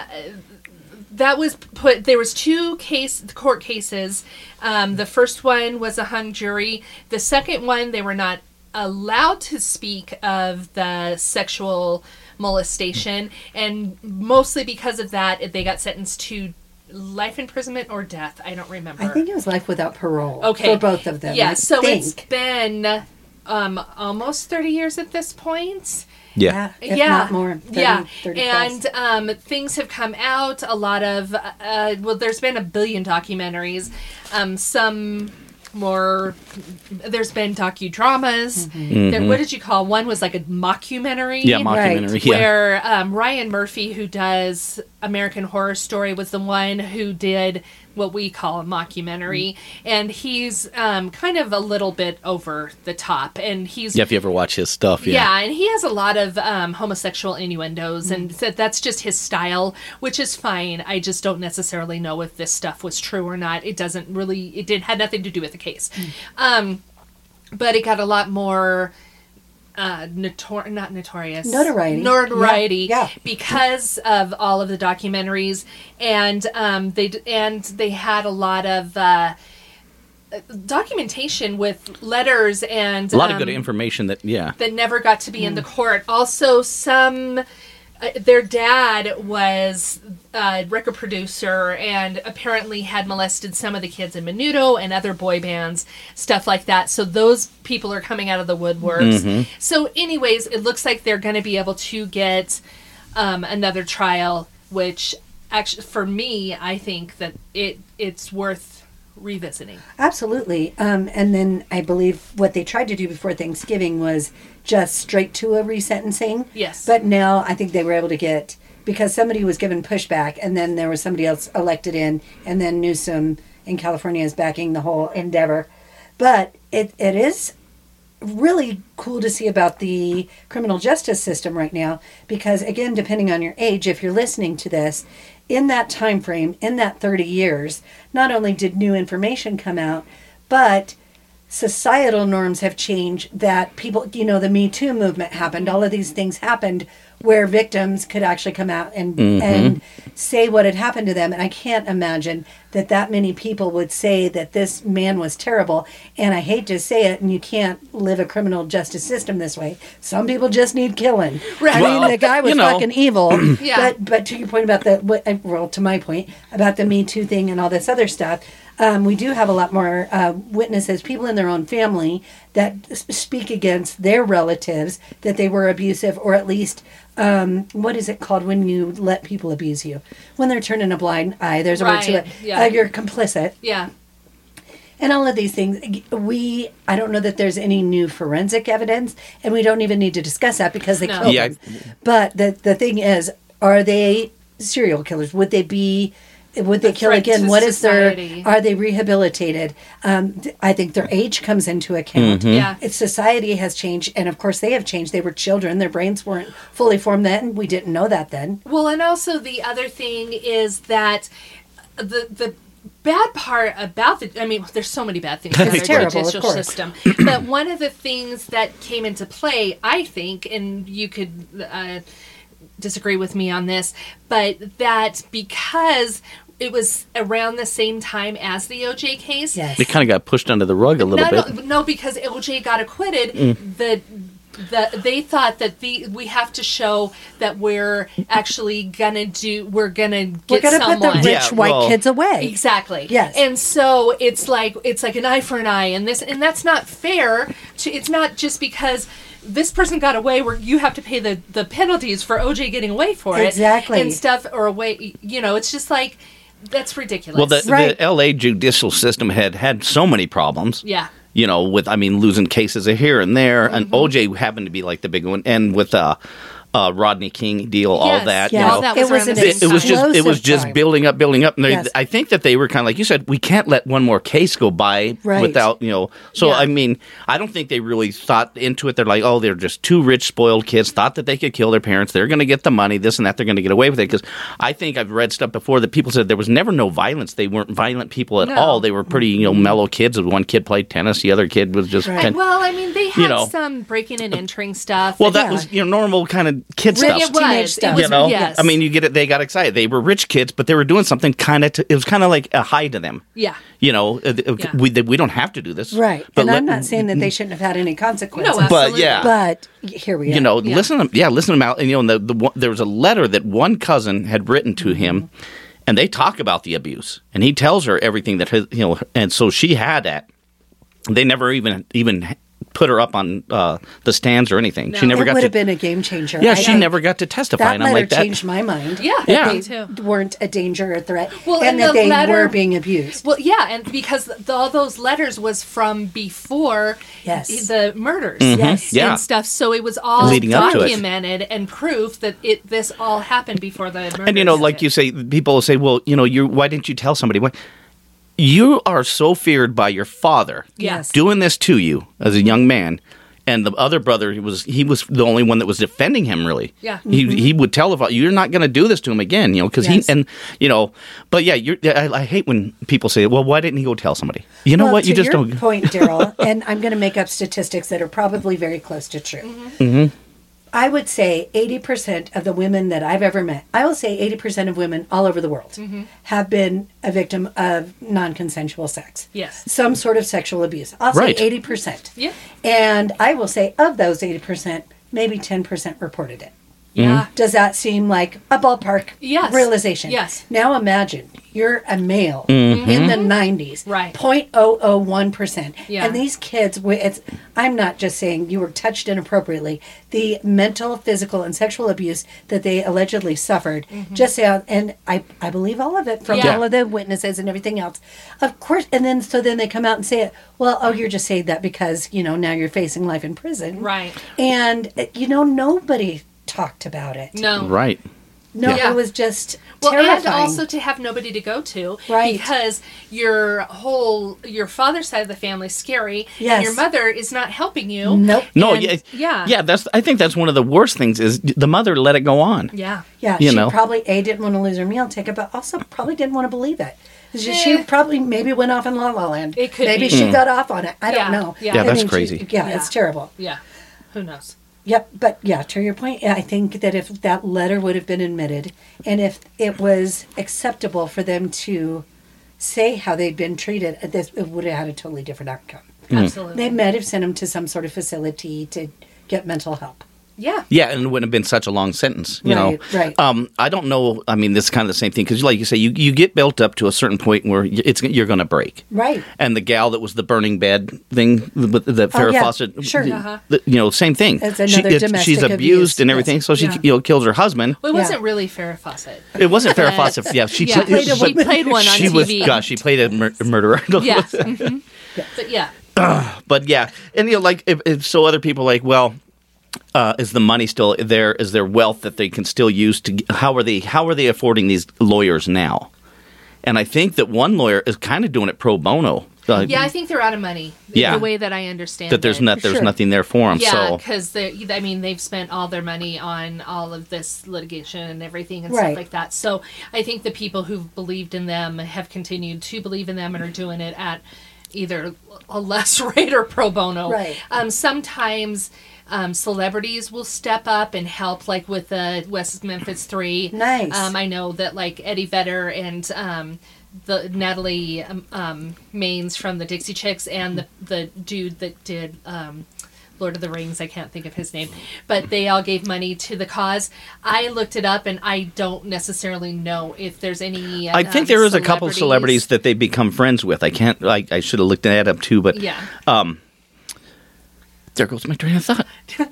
that was put. There was two case court cases. Um, the first one was a hung jury. The second one, they were not allowed to speak of the sexual molestation, and mostly because of that, they got sentenced to life imprisonment or death. I don't remember. I think it was life without parole. Okay. For both of them. Yeah, I so think. it's been um, almost thirty years at this point. Yeah. If yeah, not more. thirty, yeah, thirty and plus. um, things have come out. A lot of uh, well, there's been a billion documentaries. Um, some more. There's been docudramas. There, what did you call one? Was like a mockumentary. Yeah, mockumentary. Yeah. Where um, Ryan Murphy, who does American Horror Story, was the one who did what we call a mockumentary, and he's um, kind of a little bit over the top, and he's Yeah, if you ever watch his stuff, yeah. yeah, and he has a lot of um, homosexual innuendos, and that that's just his style, which is fine. I just don't necessarily know if this stuff was true or not. It doesn't really. It did had nothing to do with the case, um, but it got a lot more. Uh, notor- not notorious. Notoriety. Notoriety. Yeah, yeah. Because of all of the documentaries, and um, they d- and they had a lot of uh, documentation with letters and A lot of um, good information that, yeah. that never got to be in the court. Also, some uh, their dad was a record producer and apparently had molested some of the kids in Menudo and other boy bands, stuff like that. So those people are coming out of the woodworks. So, anyways, it looks like they're going to be able to get um, another trial, which actually, for me, I think that it it's worth revisiting. Absolutely. Um, and then I believe what they tried to do before Thanksgiving was just straight to a resentencing. Yes. But now I think they were able to get, because somebody was given pushback and then there was somebody else elected in, and then Newsom in California is backing the whole endeavor. But it, it is really cool to see about the criminal justice system right now, because again, depending on your age, if you're listening to this, in that time frame, in that thirty years, not only did new information come out, but societal norms have changed, that people, you know, the Me Too movement happened, all of these things happened where victims could actually come out and and say what had happened to them. And I can't imagine that that many people would say that this man was terrible. And I hate to say it, and you can't live a criminal justice system this way. Some people just need killing. Right. I Well, mean, the guy was you know. fucking evil. Yeah. But but to your point about the, what, well, to my point about the Me Too thing and all this other stuff, um, we do have a lot more uh, witnesses, people in their own family that s- speak against their relatives that they were abusive, or at least, um, what is it called when you let people abuse you? When they're turning a blind eye, there's a word to Right, it. yeah. Uh, you're complicit. Yeah. And all of these things, we, I don't know that there's any new forensic evidence, and we don't even need to discuss that because they No. killed Yeah, them. But the the thing is, are they serial killers? Would they be, would they A kill threat again? to What is society. their, are they rehabilitated? Um, th- I think their age comes into account. Yeah. It's society has changed, and of course they have changed. They were children. Their brains weren't fully formed then. We didn't know that then. Well, and also the other thing is that the the bad part about the I mean, there's so many bad things in It's our terrible, of judicial course. system. But one of the things that came into play, I think, and you could uh, disagree with me on this, but that because it was around the same time as the O J case, Yes. They kind of got pushed under the rug a little no, bit. no, no, because O J got acquitted. Mm. The the, they thought that the we have to show that we're actually gonna do we're gonna get We're going to put the someone. rich Yeah, white well- kids away. Exactly. Yes. And so it's like it's like an eye for an eye, and this and that's not fair. To it's not just because this person got away where you have to pay the the penalties for O J getting away for it. Exactly. And stuff or away. You know, it's just like that's ridiculous. Well, the, Right. the L A judicial system had had so many problems. yeah. You know, with I mean, losing cases here and there, and Mm-hmm. O J happened to be like the big one, and with uh, uh, Rodney King deal, all Yes, that. yeah. You all know, that It was, was around an the it, same it was time. just it was Explosive just time. building up, building up. And they, Yes. I think that they were kind of like you said, we can't let one more case go by Right. without you know. So Yeah. I mean, I don't think they really thought into it. They're like, oh, they're just two rich, spoiled kids. Thought that they could kill their parents. They're going to get the money, this and that. They're going to get away with it because I think I've read stuff before that people said there was never no violence. They weren't violent people at No. all. They were pretty you know mellow kids. One kid played tennis, the other kid was just Right. kind Well, I mean, they had You know. some breaking and entering stuff. well, and- that Yeah. was you know normal kind of kid Rich stuff. it was. teenage It stuff. was, You know, yes. I mean, you get it. They got excited. They were rich kids, but they were doing something kind of. It was kind of like a high to them. yeah. You know, uh, uh, Yeah. we we don't have to do this, Right. But and I'm let- not saying that they shouldn't have had any consequences. No, absolutely. But yeah, But here we are. you know, Yeah. listen to them. Yeah, listen to them out. And you know, the, the one- there was a letter that one cousin had written to him, and they talk about the abuse, and he tells her everything that his, you know, and so she had that. They never even even put her up on uh, the stands or anything. No. She never it got would to. have been a game changer. yeah, I she think never got to testify, That and I'm letter like that. changed my mind. Yeah, that Yeah. they me too. weren't a danger or threat, Well, and and that the they letter- were being abused. Well, yeah, and because the, all those letters was from before Yes. the murders. Yes. Mm-hmm. Yeah. And stuff. So it was all Leading up to it. documented and proof that it this all happened before the murders. And you know, like you say, people will say, "Well, you know, you why didn't you tell somebody?" Why? You are so feared by your father Yes. doing this to you as a young man, and the other brother he was he was the only one that was defending him. Really, Yeah. He he would tell the father, "You're not going to do this to him again," you know, because Yes. he and you know, but yeah, you're, I, I hate when people say, "Well, why didn't he go tell somebody?" You know well, what? You to just your don't. point, Daryl, and I'm going to make up statistics that are probably very close to true. Mm-hmm. I would say eighty percent of the women that I've ever met, I will say eighty percent of women all over the world Mm-hmm. have been a victim of non-consensual sex. Yes. Some sort of sexual abuse. I'll Right. say eighty percent. Yeah. And I will say of those eighty percent, maybe ten percent reported it. Yeah. Does that seem like a ballpark Yes. realization? Yes. Now imagine you're a male Mm-hmm. in the nineties, Right. zero point zero zero one percent. Yeah. And these kids, wi- it's, I'm not just saying you were touched inappropriately. The mental, physical, and sexual abuse that they allegedly suffered, just say, and I, I believe all of it from Yeah. all of the witnesses and everything else. Of course, and then so then they come out and say, well, oh, you're just saying that because, you know, now you're facing life in prison. Right. And, uh, you know, nobody talked about it. No. Right. No, Yeah. it was just Well, terrifying. and also to have nobody to go to, Right. Because your whole your father's side of the family is scary, Yes. and your mother is not helping you. Nope. No, And- yeah, yeah. yeah. That's. I think that's one of the worst things is the mother let it go on. Yeah. Yeah, You she know. probably A, didn't want to lose her meal ticket, but also probably didn't want to believe it. She, she Eh. probably maybe went off in La La Land. It could maybe be. she got off on it. I Yeah, don't know. yeah. Yeah, I that's she- crazy. yeah, Yeah. it's terrible. Yeah. Who knows? Yep, but yeah, to your point, I think that if that letter would have been admitted, and if it was acceptable for them to say how they'd been treated, this it would have had a totally different outcome. Absolutely. They might have sent them to some sort of facility to get mental help. yeah. Yeah, and it wouldn't have been such a long sentence, you Right, know. right. Um, I don't know. I mean, this is kind of the same thing because, like you say, you, you get built up to a certain point where y- it's you're going to break. Right. And the gal that was the burning bed thing, the, the Farrah Oh, yeah, Fawcett, sure. the- Uh-huh. the- you know, same thing. It's She- another it's- domestic she's abused abuse, and everything, yes. so she Yeah. you know kills her husband. Well, it Yeah. wasn't really Farrah Fawcett. It wasn't Farrah Fawcett. Yeah, she Yeah, played, played a- she played one on she was, T V. gosh, she played a mur- murderer. Yes. hmm But yeah. But yeah, and you know, like if, if so, other people are like, well, uh, is the money still there? Is there wealth that they can still use to? How are they? How are they affording these lawyers now? And I think that one lawyer is kind of doing it pro bono. Uh, Yeah, I think they're out of money. Yeah. The way that I understand that there's it. not there's Sure. nothing there for them. Yeah, so because I mean they've spent all their money on all of this litigation and everything and Right. stuff like that. So I think the people who've believed in them have continued to believe in them and are doing it at either a less rate or pro bono. Right. Um, sometimes um, celebrities will step up and help, like with the West Memphis Three. Nice. Um, I know that like Eddie Vedder and um, the Natalie um, um, Maines from the Dixie Chicks and the the dude that did um, Lord of the Rings. I can't think of his name, but they all gave money to the cause. I looked it up, and I don't necessarily know if there's any. I think um, there is a couple of celebrities that they become friends with. I can't. I, I should have looked that up too, but Yeah. Um, there goes my train of thought.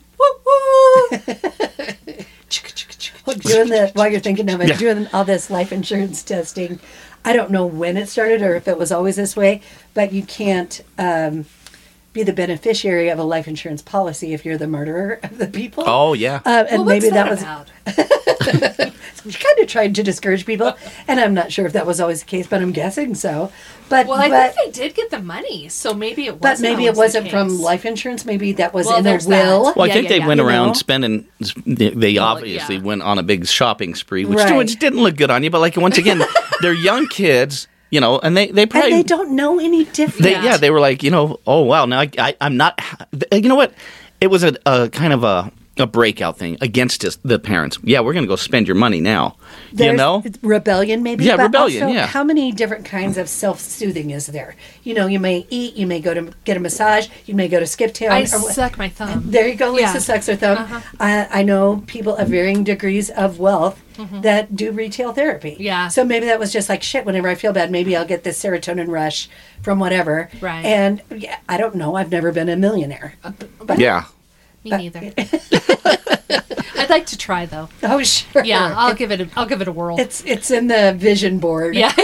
Well, doing the while you're thinking of it, Yeah. doing all this life insurance testing. I don't know when it started or if it was always this way, but you can't um, be the beneficiary of a life insurance policy if you're the murderer of the people. Oh yeah. Uh, and Well, maybe what's that, that was about? kind of trying to discourage people, and I'm not sure if that was always the case, but I'm guessing so. But Well, I but, think they did get the money, so maybe it wasn't. but maybe it always the wasn't from case. life insurance. Maybe that was Well, in a there's will. that. Well, I Yeah, think yeah, they yeah. went You around know? spending. They, they Well, obviously yeah. went on a big shopping spree, which, Right. which didn't look good on you. But like once again, they're young kids, you know, and they they probably And they don't know any different. They, yeah, they were like, you know, oh wow, now I, I, I'm not. You know what? It was a, a kind of a, a breakout thing against his, the parents. Yeah, we're going to go spend your money now. you There's know, rebellion maybe. Yeah, but rebellion, also, yeah. how many different kinds of self-soothing is there? You know, you may eat, you may go to get a massage, you may go to Skip Town. I or what- suck my thumb. There you go, Lisa Yeah. sucks her thumb. Uh-huh. I, I know people of varying degrees of wealth that do retail therapy. Mm-hmm. Yeah. So maybe that was just like, shit, whenever I feel bad, maybe I'll get this serotonin rush from whatever. Right. And yeah, I don't know. I've never been a millionaire. But, yeah. Me neither. I'd like to try though. Oh, sure. Yeah, I'll give it. A, I'll give it a whirl. It's, it's in the vision board. Yeah.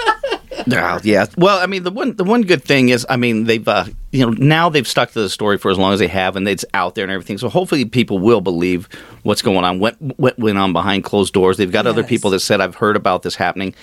Yeah, yeah. Well, I mean, the one the one good thing is, I mean, they've uh, you know now they've stuck to the story for as long as they have, and it's out there and everything. So hopefully, people will believe what's going on, what what went on behind closed doors. They've got other Yes. people that said, "I've heard about this happening."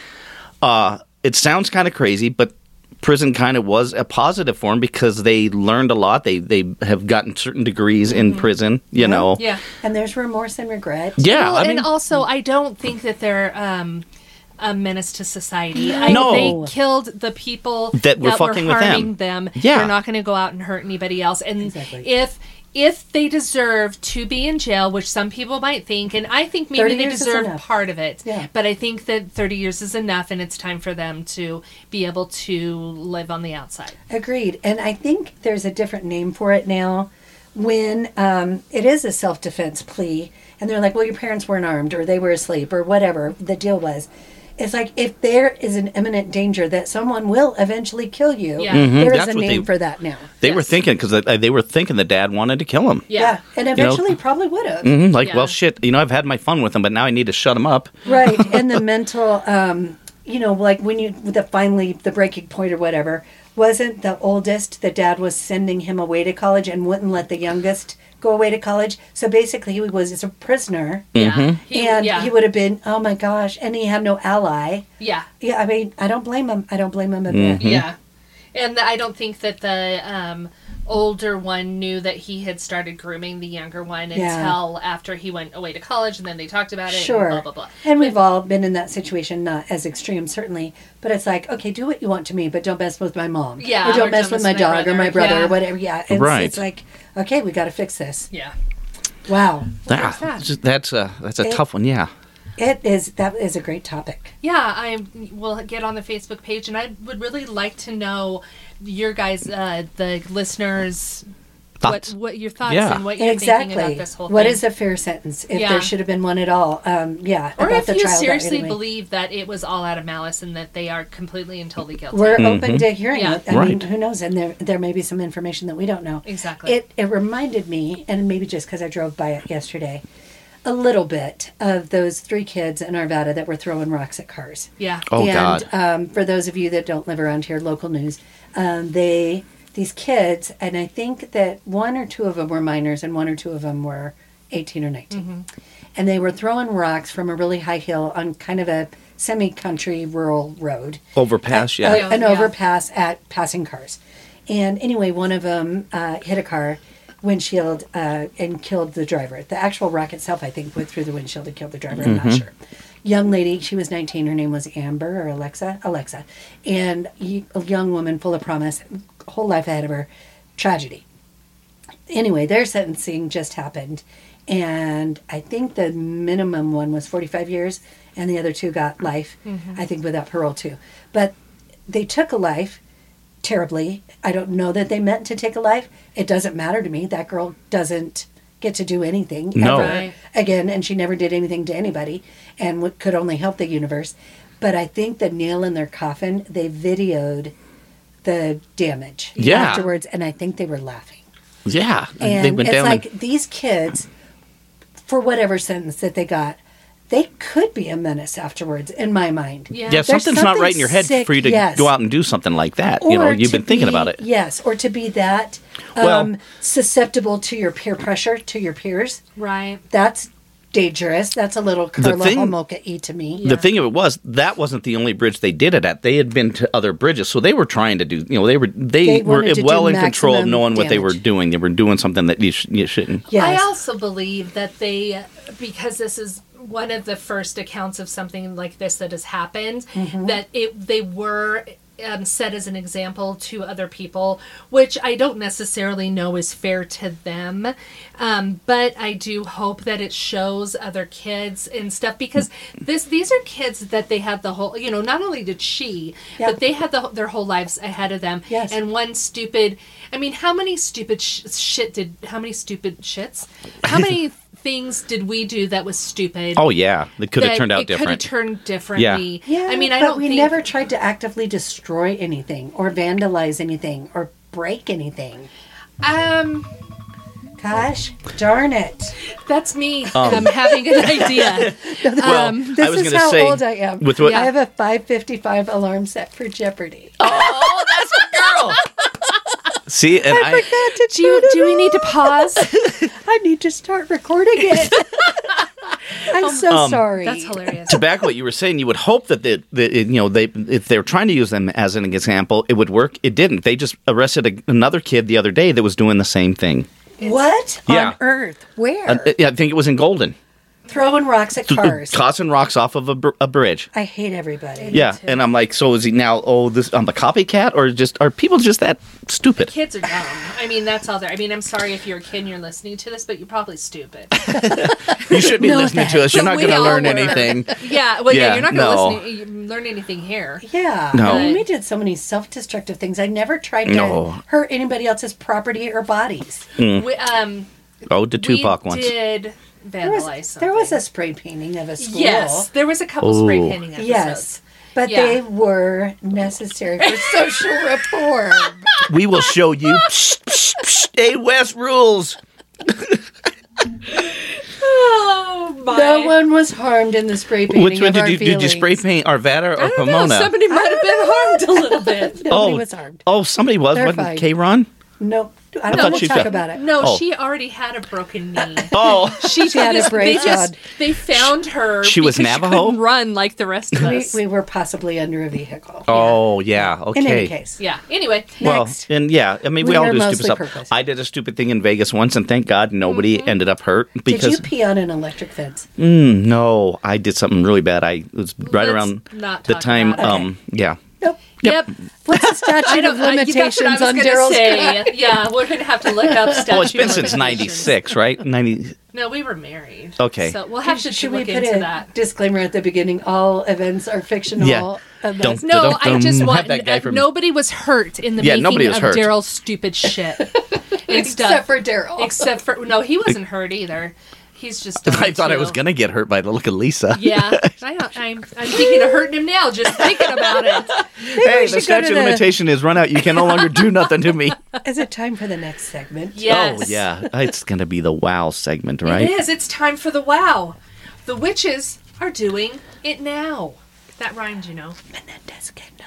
Uh, it sounds kind of crazy, but prison kind of was a positive for them because they learned a lot. They they have gotten certain degrees in prison. You know. Yeah. And there's remorse and regret. Yeah, Well, I mean, and also, I don't think that they're um, a menace to society. I, No. They killed the people That were fucking with them. harming them. Yeah. They're not going to go out and hurt anybody else. And Exactly. if if they deserve to be in jail, which some people might think, and I think maybe thirty they years is deserve enough. part of it, Yeah. but I think that thirty years is enough, and it's time for them to be able to live on the outside. Agreed. And I think there's a different name for it now when um, it is a self-defense plea and they're like, well, your parents weren't armed or they were asleep or whatever the deal was. It's like if there is an imminent danger that someone will eventually kill you, Yeah. Mhm, there is that's a what name they- for that now. they were Yes. thinking because they, they were thinking the dad wanted to kill him. Yeah. Yeah. And know- eventually probably would have. hmm Like, Yeah. well, shit. You know, I've had my fun with him, but now I need to shut him up. Right. And the mental, um, you know, like when you, the finally, the breaking point or whatever, wasn't the oldest, the dad was sending him away to college and wouldn't let the youngest go away to college. So basically he was a prisoner Yeah. He, and yeah. he would have been, oh my gosh, and he had no ally. yeah. Yeah, I mean, I don't blame him. I don't blame him a bit. Yeah. And I don't think that the um, older one knew that he had started grooming the younger one Yeah. until after he went away to college, and then they talked about it. Sure. And blah, blah, blah. And we've all been in that situation, not as extreme, certainly. But it's like, okay, do what you want to me, but don't mess with my mom. Yeah, Or don't or mess don't with mess my with my dog or my brother. brother Yeah. or whatever. Yeah. It's, Right. it's like, okay, we got to fix this. Yeah. Wow. Ah, that? just- that's a that's a It- tough one. Yeah. It is, that is a great topic. Yeah, I will get on the Facebook page, and I would really like to know your guys, uh, the listeners, Thoughts. what what your thoughts Yeah. and what you're thinking about this whole What thing. is a fair sentence? If Yeah. there should have been one at all. Um, yeah. or about if the you trial that seriously anyway. believe that it was all out of malice and that they are completely and totally guilty. We're open to hearing Yeah. it. I mean, Right. who knows? And there there may be some information that we don't know. Exactly. It it reminded me, and maybe just because I drove by it yesterday, a little bit of those three kids in Arvada that were throwing rocks at cars. yeah. Oh and, God. Um, for those of you that don't live around here, local news, um, they these kids, and I think that one or two of them were minors, and one or two of them were eighteen or nineteen, and they were throwing rocks from a really high hill on kind of a semi-country rural road. Overpass. A- Yeah. a- an Yeah. overpass at passing cars. And anyway, one of them uh, hit a car windshield uh, and killed the driver. The actual rock itself, I think, went through the windshield and killed the driver. I'm not sure. Young lady, she was nineteen. Her name was Amber or Alexa. Alexa. And y- a young woman full of promise, whole life ahead of her. Tragedy. Anyway, their sentencing just happened. And I think the minimum one was forty-five years, and the other two got life, I think, without parole, too. But they took a life, terribly. I don't know that they meant to take a life. It doesn't matter to me. That girl doesn't get to do anything No. ever Right. again, and she never did anything to anybody, and w- could only help the universe. But I think the nail in their coffin, they videoed the damage Yeah. afterwards, and I think they were laughing. Yeah. And they went it's down like and- these kids, for whatever sentence that they got, they could be a menace afterwards, in my mind. Yeah. yeah, There's something's not something right in your head sick, for you to yes. go out and do something like that. You know, Or you've to been thinking be- about it. Yes, or to be that um, Well- susceptible to your peer pressure, to your peers. Right. That's dangerous. That's a little Carla thing- Homolka-y to me. The thing of it was that wasn't the only bridge they did it at. They had been to other bridges, so they were trying to do. You know, they were they, They were wanted to well do in control of maximum knowing what they were damage. doing. They were doing something that you, sh- you shouldn't. Yes. I also believe that they, because this is one of the first accounts of something like this that has happened, Mm-hmm. that it they were um, set as an example to other people, which I don't necessarily know is fair to them. Um, but I do hope that it shows other kids and stuff, because this these are kids that they had the whole, you know, not only did she, Yep. but they had the, their whole lives ahead of them. Yes. And one stupid, I mean, how many stupid sh- shit did, how many stupid shits? How many things did we do that was stupid? Oh yeah, it could have that turned out it could have different. turned differently. Yeah, I mean, I but don't we think never tried to actively destroy anything or vandalize anything or break anything. Um, Gosh, darn it. that's me. I'm having an idea. Well, um, This I was is gonna how say, old I am. with what- I have a five fifty-five alarm set for Jeopardy. Oh, that's a girl. See, and I, forgot to do you, turn do we it need to off. pause? I need to start recording it. I'm so Um, sorry. That's hilarious. to back what you were saying, you would hope that the, the you know they if they were trying to use them as an example, it would work. It didn't. They just arrested a, another kid the other day that was doing the same thing. What Yeah. on earth? Where? Uh, I think it was in Golden, Throwing rocks at cars. tossing rocks off of a, br- a bridge. I hate everybody. Yeah, and I'm like, so is he now? Oh, this I'm a copycat, or just are people just that stupid? Kids are dumb. I mean, that's all there. I mean, I'm sorry if you're a kid and you're listening to this, but you're probably stupid. You shouldn't be No, listening to us. You're not We going to all learn were. anything. Yeah, well, yeah, Yeah, you're not no. going to listen, you learn anything here. Yeah. No. I mean, we did so many self-destructive things. I never tried to No. hurt anybody else's property or bodies. We, um, Oh, the Tupac we once. did There vandalize was, something. there was a spray painting of a school. Yes, there was a couple spray Ooh. painting episodes. Yes. But Yeah. they were necessary for social reform. We will show you. Psst, psst, psst, A West rules. Oh my! No one was harmed in the spray painting. Which one of did our you did you spray feelings. paint Arvada or I don't know. Pomona? Somebody might have been harmed a little bit. Nobody oh, was harmed. oh, somebody was. They're Wasn't fine. K-Ron? No, I don't thought want to she talk got- about it. No, Oh. she already had a broken knee. Oh, She, She had a just- brace they just on. they found her. She was because Navajo? She couldn't run like the rest of We, us. we were possibly under a vehicle. oh, yeah. Okay. In any case. yeah. Anyway, Well, Next. and yeah, I mean, we, We all are do stupid mostly stuff. purpose. I did a stupid thing in Vegas once, and thank God nobody ended up hurt. Did Because you pee on an electric fence? Mm, no, I did something really bad. I it was right Let's around not the talk time. about it. Um, yeah. Nope. yep. What's the statute of I- that's what I limitations was on gonna Daryl's say. Yeah, we're gonna have to look up statute. Oh, it's been of since limitations. ninety-six, right? ninety. No, we were married. Okay. So we'll have to Should we look put into a that. disclaimer at the beginning? All events are fictional. Yeah. events. Don't- No, I Dum-dum. just Have want that guy uh, from- nobody was hurt in the Yeah, making nobody was of hurt. Daryl's stupid shit. And stuff. Except for Daryl. Except for no, he wasn't hurt either. He's just. dumb, I thought I too. was gonna get hurt by the look of Lisa. Yeah, I don't, I'm. I'm thinking of hurting him now just thinking about it. Hey, should the go statute to of the- limitation is run out. You can no longer do nothing to me. Is it time for the next segment? Yes. Oh yeah, it's gonna be the wow segment, It right? is. It's time for the wow. The witches are doing it now. That rhymed, you know. Menendez Kendall.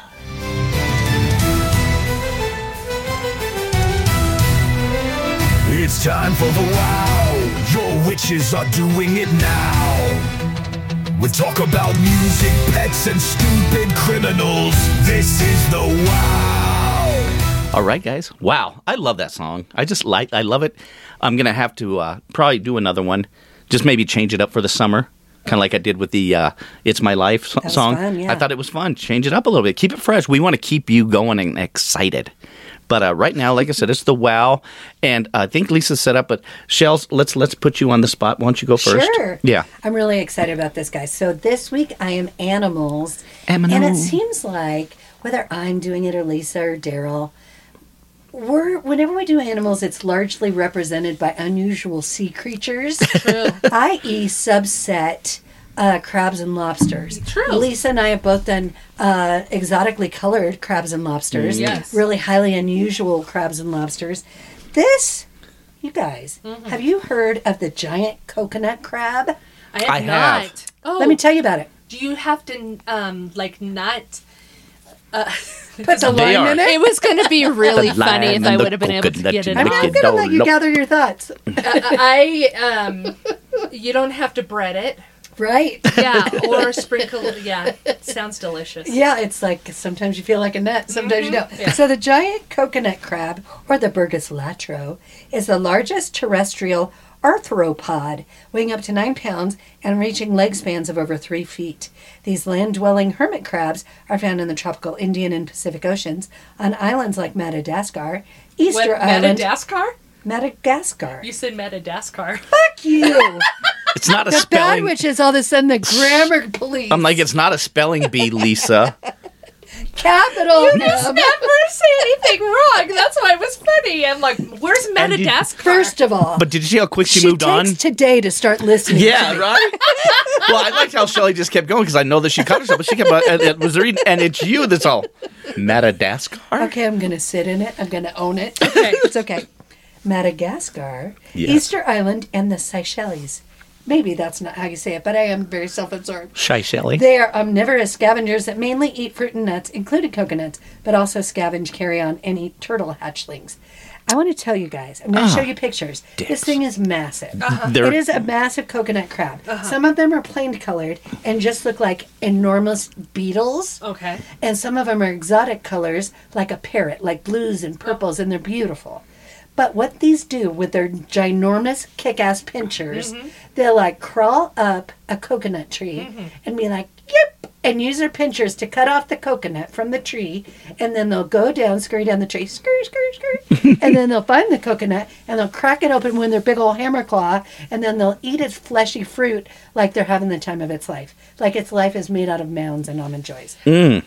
It's time for the wow. Your witches are doing it now. We talk about music, pets, and stupid criminals. This is the wow. All right, guys. Wow, I love that song. I just like. I love it. I'm gonna have to uh, probably do another one. Just maybe change it up for the summer, kind of like I did with the uh, "It's My Life" so- was song. fun, yeah. I thought it was fun. Change it up a little bit. Keep it fresh. We want to keep you going and excited. But uh, right now, like I said, it's the wow, and I think Lisa set up. But Shells, let's let's put you on the spot. Why don't you go first? Sure. Yeah. I'm really excited about this, guys. So this week I am animals. Animal. And it seems like whether I'm doing it or Lisa or Daryl, we're whenever we do animals, it's largely represented by unusual sea creatures, that is, subset uh, crabs and lobsters. True. Lisa and I have both done uh, exotically colored crabs and lobsters. Yes. Really highly unusual crabs and lobsters. This, you guys, Mm-hmm. have you heard of the giant coconut crab? I have I not. have. Oh, Let me tell you about it. do you have to um like not? Uh, Put the They line are. in it. it was going to be really The funny if lime I and the would have been able to coconut get it and I the mean, out. I'm going to let you Nope. gather your thoughts. I um, you don't have to bread it. Right? Yeah, or sprinkle. Yeah, sounds delicious. Yeah, it's like sometimes you feel like a nut, sometimes you don't. So the giant coconut crab, or the Burgess latro, is the largest terrestrial arthropod, weighing up to nine pounds and reaching leg spans of over three feet. These land-dwelling hermit crabs are found in the tropical Indian and Pacific Oceans, on islands like Madagascar, Easter What, Island, Madagascar? Madagascar. You said Madagascar. Fuck you! It's not a The bad spelling. witch is all of a sudden the grammar police. I'm like, it's not a spelling bee, Lisa. Capital M. Never say anything wrong. That's why it was funny. I'm like, where's Madagascar? First of all, But did you see how quick she, she moved takes on? today to start listening. Yeah, to me. right. Well, I liked how Shelley just kept going because I know that she cut herself, but she kept uh, it was reading, and it's you that's all Madagascar. Okay, I'm going to sit in it. I'm going to own it. Okay. It's okay. Madagascar, Yes. Easter Island, and the Seychelles. Maybe that's not how you say it, but I am very self-absorbed. Shy Shelley. They are omnivorous scavengers that mainly eat fruit and nuts, including coconuts, but also scavenge, carry on, and eat turtle hatchlings. I want to tell you guys, I'm going to show you pictures. This dicks. thing is massive. They're- It is a massive coconut crab. Some of them are plain colored and just look like enormous beetles. Okay. And some of them are exotic colors, like a parrot, like blues and purples, and they're beautiful. But what these do with their ginormous kick-ass pinchers, they'll like crawl up a coconut tree and be like, yep, and use their pinchers to cut off the coconut from the tree, and then they'll go down, scurry down the tree, scurry, scurry, scurry, and then they'll find the coconut, and they'll crack it open with their big old hammer claw, and then they'll eat its fleshy fruit like they're having the time of its life. Like its life is made out of mounds and almond joys. Mm.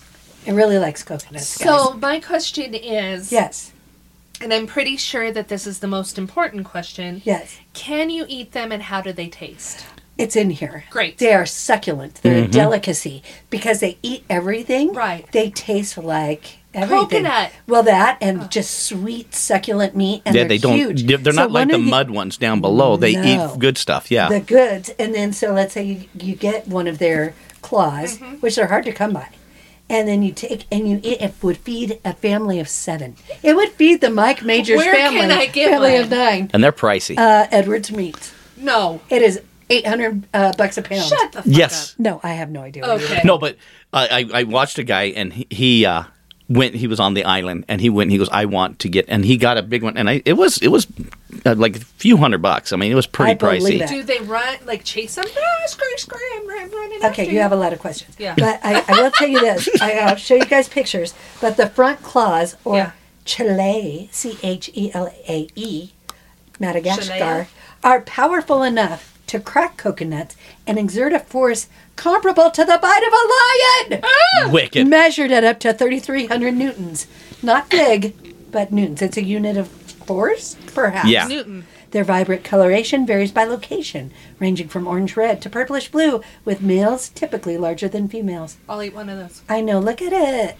It really likes coconuts, guys. So my question is, Yes, and I'm pretty sure that this is the most important question. yes. Can you eat them, and how do they taste? It's in here. Great. They are succulent. They're a delicacy because they eat everything. Right. They taste like everything. Coconut. Well, that and just sweet, succulent meat, and Yeah, they're they don't. huge. They're, they're So not like one the of mud ones down below. They No. eat good stuff. Yeah. The goods, and then so let's say you, you get one of their claws, Mm-hmm. which are hard to come by. And then you take and you eat. It would feed a family of seven. It would feed the Mike Majors Where family. can I get family one? of nine. and they're pricey. Uh, Edwards Meats. No. It is eight hundred uh, bucks a pound. Shut the fuck yes. No, I have no idea. up. what it is. Okay. No, but I, I I watched a guy and he, he uh, went. He was on the island and he went. And he goes, I want to get, and he got a big one. And I it was it was uh, like a few hundred bucks. I mean, it was pretty I believe pricey. that. Do they run, like chase them? Ah, scurry, scurry, I'm run- running after Okay, you have a lot of questions. Yeah. But I, I will tell you this. I, I'll show you guys pictures. But the front claws, or Yeah. Chile, C H E L A E, Madagascar, Chilea? are powerful enough to crack coconuts and exert a force comparable to the bite of a lion. Wicked. Measured at up to thirty-three hundred newtons. Not big, but newtons. It's a unit of force, perhaps. Yeah. Newton. Their vibrant coloration varies by location, ranging from orange-red to purplish-blue, with males typically larger than females. I'll eat one of those. I know, look at it.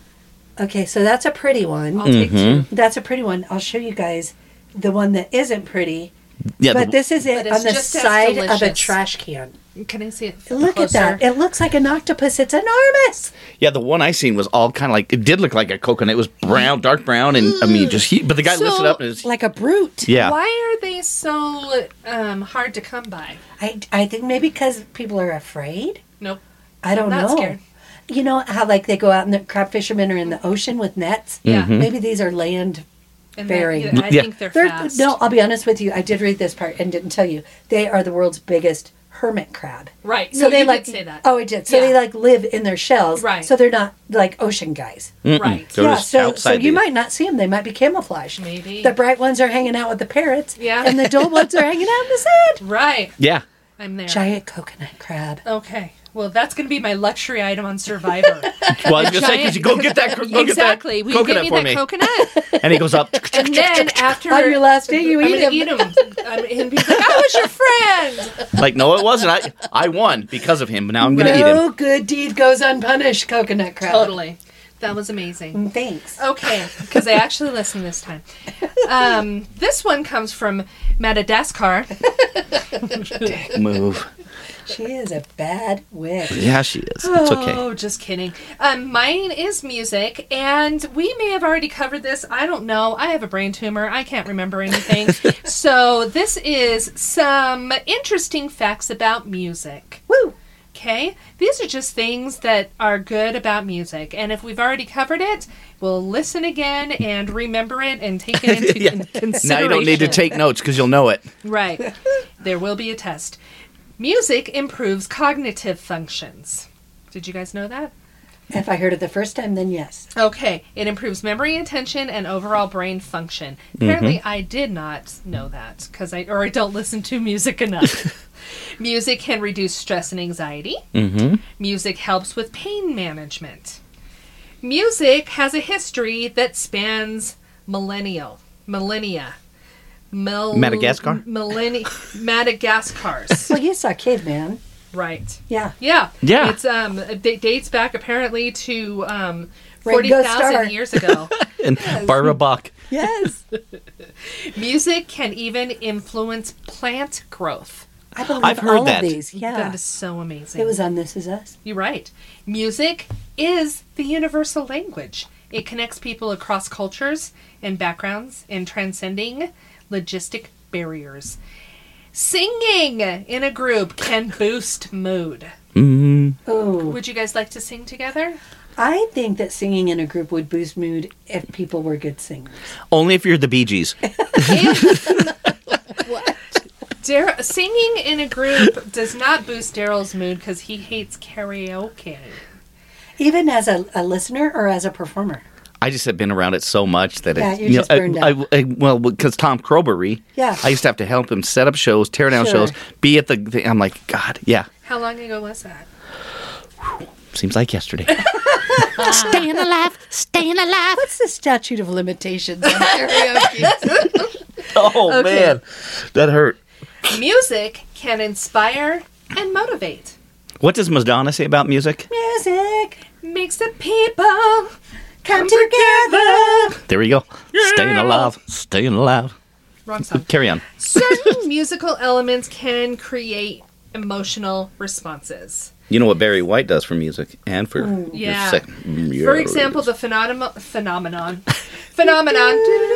Okay, so that's a pretty one. I'll take two. That's a pretty one. I'll show you guys the one that isn't pretty. Yeah, But the- this is it But it's on the just as side of a delicious. trash can. Can I see it? Look closer? at that. It looks like an octopus. It's enormous. yeah. The one I seen was all kind of like it did look like a coconut. It was brown, dark brown, and I mean just he. But the guy So, lifted up and it was, Like a brute. yeah. Why are they so um, hard to come by? I, I think maybe because people are afraid. Nope. I don't Not know. scared. You know how like they go out and the crab fishermen are in the ocean with nets? Yeah. Mm-hmm. Maybe these are land. And Very. they- I Yeah. think they're, They're, fast. no, I'll be honest with you. I did read this part and didn't tell you. They are the world's biggest hermit crab. Right. So no, they you like did say that. Oh, I did. So Yeah. they like live in their shells. Right. So they're not like ocean guys. Right. They're yeah. just So so outside you the- might not see them. They might be camouflaged. Maybe. The bright ones are hanging out with the parrots. Yeah. And the dull ones are hanging out in the sand. Right. yeah. I'm there. Giant coconut crab. Okay. Well, that's going to be my luxury item on Survivor. Well, I was going to say, could you go get that, go exactly. get that Will you coconut give me for that me? coconut? And he goes up. And then after On your last day, you I'm eat gonna him. eat him. I'm, and be like, I was your friend. Like, no, it wasn't. I I won because of him, but now I'm going to eat No him. good deed goes unpunished, coconut crab. Totally. That was amazing. Thanks. Okay, because I actually listened this time. Um, this one comes from Madagascar. Move. She is a bad witch. Yeah, she is. It's okay. Oh, just kidding. Um, mine is music, and we may have already covered this. I don't know. I have a brain tumor. I can't remember anything. So this is some interesting facts about music. Woo! Okay? These are just things that are good about music. And if we've already covered it, we'll listen again and remember it and take it into Yeah. con- consideration. Now you don't need to take notes because you'll know it. Right. There will be a test. Music improves cognitive functions. Did you guys know that? If I heard it the first time, then yes. Okay. It improves memory, attention, and overall brain function. Apparently, I did not know that because I or I don't listen to music enough. Music can reduce stress and anxiety. Mm-hmm. Music helps with pain management. Music has a history that spans millennial, millennia. Mil- Madagascar? Millenni- Madagascars. Well, you saw Caveman. Right. Yeah. Yeah. Yeah. It's um it dates back apparently to um Ringo forty Starr. thousand years ago. And Barbara Bach. Yes. Music can even influence plant growth. I believe I've heard all that. of these. Yeah. That is so amazing. It was on This Is Us. You're right. Music is the universal language. It connects people across cultures and backgrounds in transcending logistic barriers. Singing in a group can boost mood. Mm. Oh, Would you guys like to sing together? I think that singing in a group would boost mood if people were good singers. Only if you're the Bee Gees. Dar- singing in a group does not boost Daryl's mood because he hates karaoke. Even as a, a listener or as a performer. I just have been around it so much that Yeah, it, you're you just know, burned I, out. I, I, well, because Tom Crowberry, Yeah. I used to have to help him set up shows, tear down Sure. shows, be at the, the. I'm like, God, yeah, How long ago was that? seems like yesterday. Staying alive, staying alive. What's the statute of limitations on karaoke? Oh Okay. man, that hurt. Music can inspire and motivate. What does Madonna say about music? Music, Makes the people come together. There we go. Staying alive, staying alive. Wrong song. Carry on. Certain musical elements can create emotional responses. You know what Barry White does for music and for Mm. Yeah. sex- For example, the phenom- phenomenon phenomenon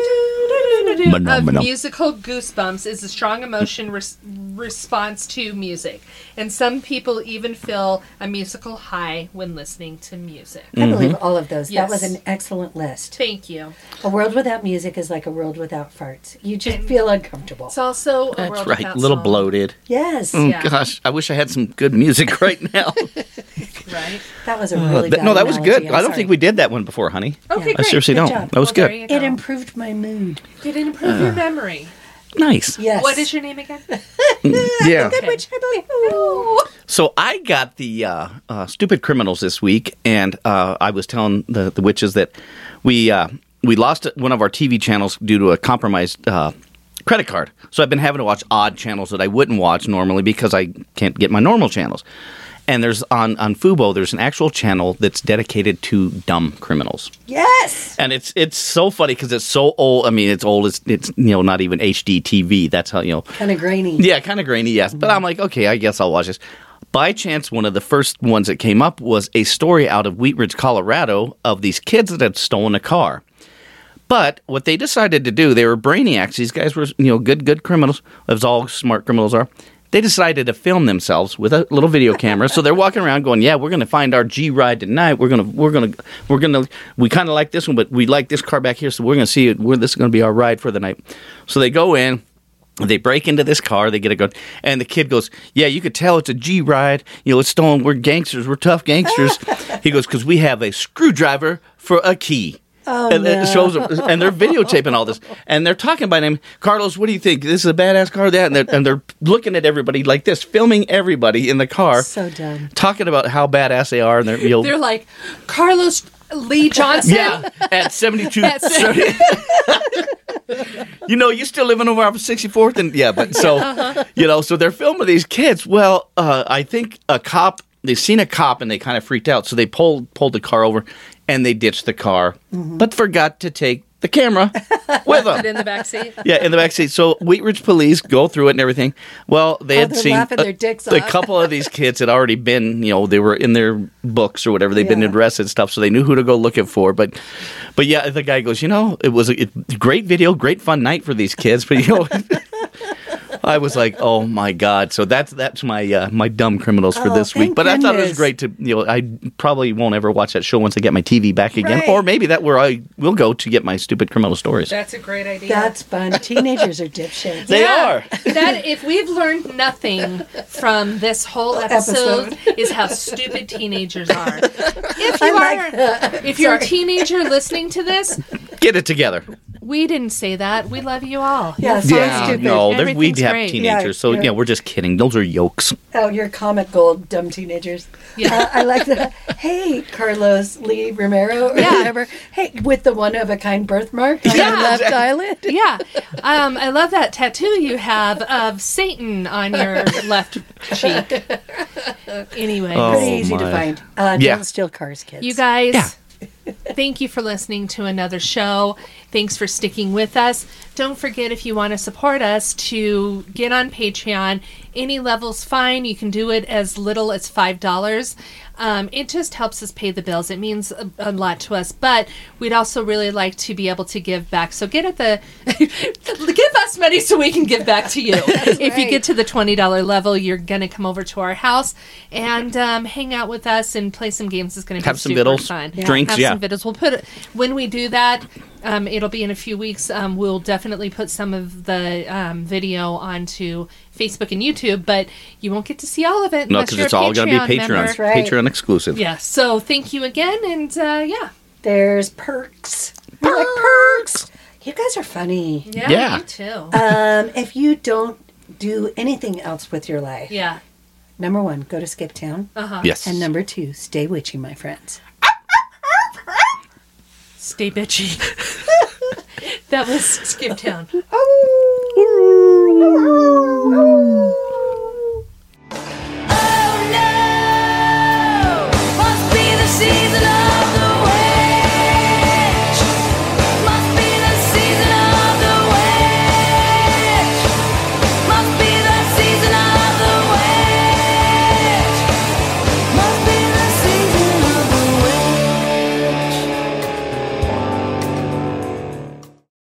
of Phenomenon. musical goosebumps is a strong emotion res- response to music, and some people even feel a musical high when listening to music. I believe all of those. Yes. That was an excellent list. Thank you. A world without music is like a world without farts. You just feel uncomfortable. It's also a That's world right. without A little song, bloated. Yes. Oh Yeah. gosh, I wish I had some good music right now. right? That was a really Th- bad no, that was analogy. good. I'm I don't sorry. think we did that one before, honey. Okay, I great. I seriously Good don't. job. That was Well, good. there you go. It improved my mood. Did it improve your memory? Nice. Yes. What is your name again? Yeah. Good witch, I believe. So I got the uh, uh, Stupid Criminals this week, and uh, I was telling the, the witches that we uh, we lost one of our T V channels due to a compromised uh, credit card. So I've been having to watch odd channels that I wouldn't watch normally because I can't get my normal channels. And there's on, on Fubo, there's an actual channel that's dedicated to dumb criminals. Yes. And it's it's so funny because it's so old. I mean, it's old. It's, it's you know not even H D T V. That's how, you know. Kind of grainy. Yeah, kind of grainy, yes. But I'm like, okay, I guess I'll watch this. By chance, one of the first ones that came up was a story out of Wheat Ridge, Colorado, of these kids that had stolen a car. But what they decided to do, they were brainiacs. These guys were, you know, good, good criminals, as all smart criminals are. They decided to film themselves with a little video camera. So they're walking around going, "Yeah, we're going to find our G ride tonight. We're going to, we're going to, we're going to. We kind of like this one, but we like this car back here, so we're going to see it. Where this is going to be our ride for the night." So they go in. They break into this car. They get a gun, and the kid goes, "Yeah, you could tell it's a G ride. You know, it's stolen. We're gangsters. We're tough gangsters." He goes, "Because we have a screwdriver for a key." Oh, and no. it shows them, and they're videotaping all this, and they're talking about him. Carlos, what do you think? This is a badass car, that, and they're, and they're looking at everybody like this, filming everybody in the car, So dumb. talking about how badass they are, and they're, you know, They're like, Carlos Lee Johnson. yeah, at seventy-two. At You know, you still living over off of sixty-fourth, and yeah, but so Uh-huh. you know, so they're filming these kids. Well, uh, I think a cop. They've seen a cop and they kind of freaked out, so they pulled pulled the car over and they ditched the car, Mm-hmm. but forgot to take the camera with Put them. in the back seat. Yeah, in the back seat. So Wheat Ridge police go through it and everything. Well, they Oh, had they're seen laughing a, their dicks a off. couple of these kids had already been, you know, they were in their books or whatever. They'd been Yeah. arrested and stuff, so they knew who to go looking for. But, but yeah, the guy goes, you know, it was a it, great video, great fun night for these kids. But you know, I was like, oh my god. So that's that's my uh, my dumb criminals for Oh, this week. thank But I thought it was goodness. great to, you know, I probably won't ever watch that show once I get my T V back again, Right. or maybe that where I will go to get my stupid criminal stories. That's a great idea. That's fun. Teenagers are dipshits. They are. That if we've learned nothing from this whole episode, Episode. is how stupid teenagers are. If you I like are, that. if you're a Sorry. teenager listening to this, Get it together. we didn't say that. We love you all. Yeah, You're so fine. Yeah, stupid. no, there- we Everything's have great. teenagers, Yeah, so you're- yeah, we're just kidding. Those are yokes. Oh, you're comic gold, dumb teenagers. Yeah. Uh, I like that. Hey, Carlos Lee Romero, or Yeah. whatever. Hey, with the one of a kind birthmark on Yeah. your left eyelid. Yeah, um, I love that tattoo you have of Satan on your left cheek. Anyway, Oh, Pretty easy to my. find. Uh, Yeah. Don't steal cars, kids. you guys, Yeah. thank you for listening to another show. Thanks for sticking with us. Don't forget, if you want to support us, to get on Patreon. Any level's fine. You can do it as little as five dollars. Um, it just helps us pay the bills. It means a, a lot to us, but we'd also really like to be able to give back. So get at the give us money so we can give back to you. If you right. get to the twenty dollar level, you're gonna come over to our house and um, hang out with us and play some games. It's gonna be Have some super vittles, fun. drinks, Have yeah. some vittles. We'll put it when we do that. Um, it'll be in a few weeks. Um, we'll definitely put some of the um, video onto Facebook and YouTube, but you won't get to see all of it. No, unless because you're it's a all going to be Patreon Patreon, member. That's right. Patreon exclusive. Yeah. So thank you again, and uh, yeah. There's perks. I like perks. You guys are funny. yeah, Yeah. you too. Um, if you don't do anything else with your life, yeah. number one, go to Skip Town. Uh huh. Yes. And number two, stay witchy, my friends. Stay bitchy. That was Skip Town. Oh.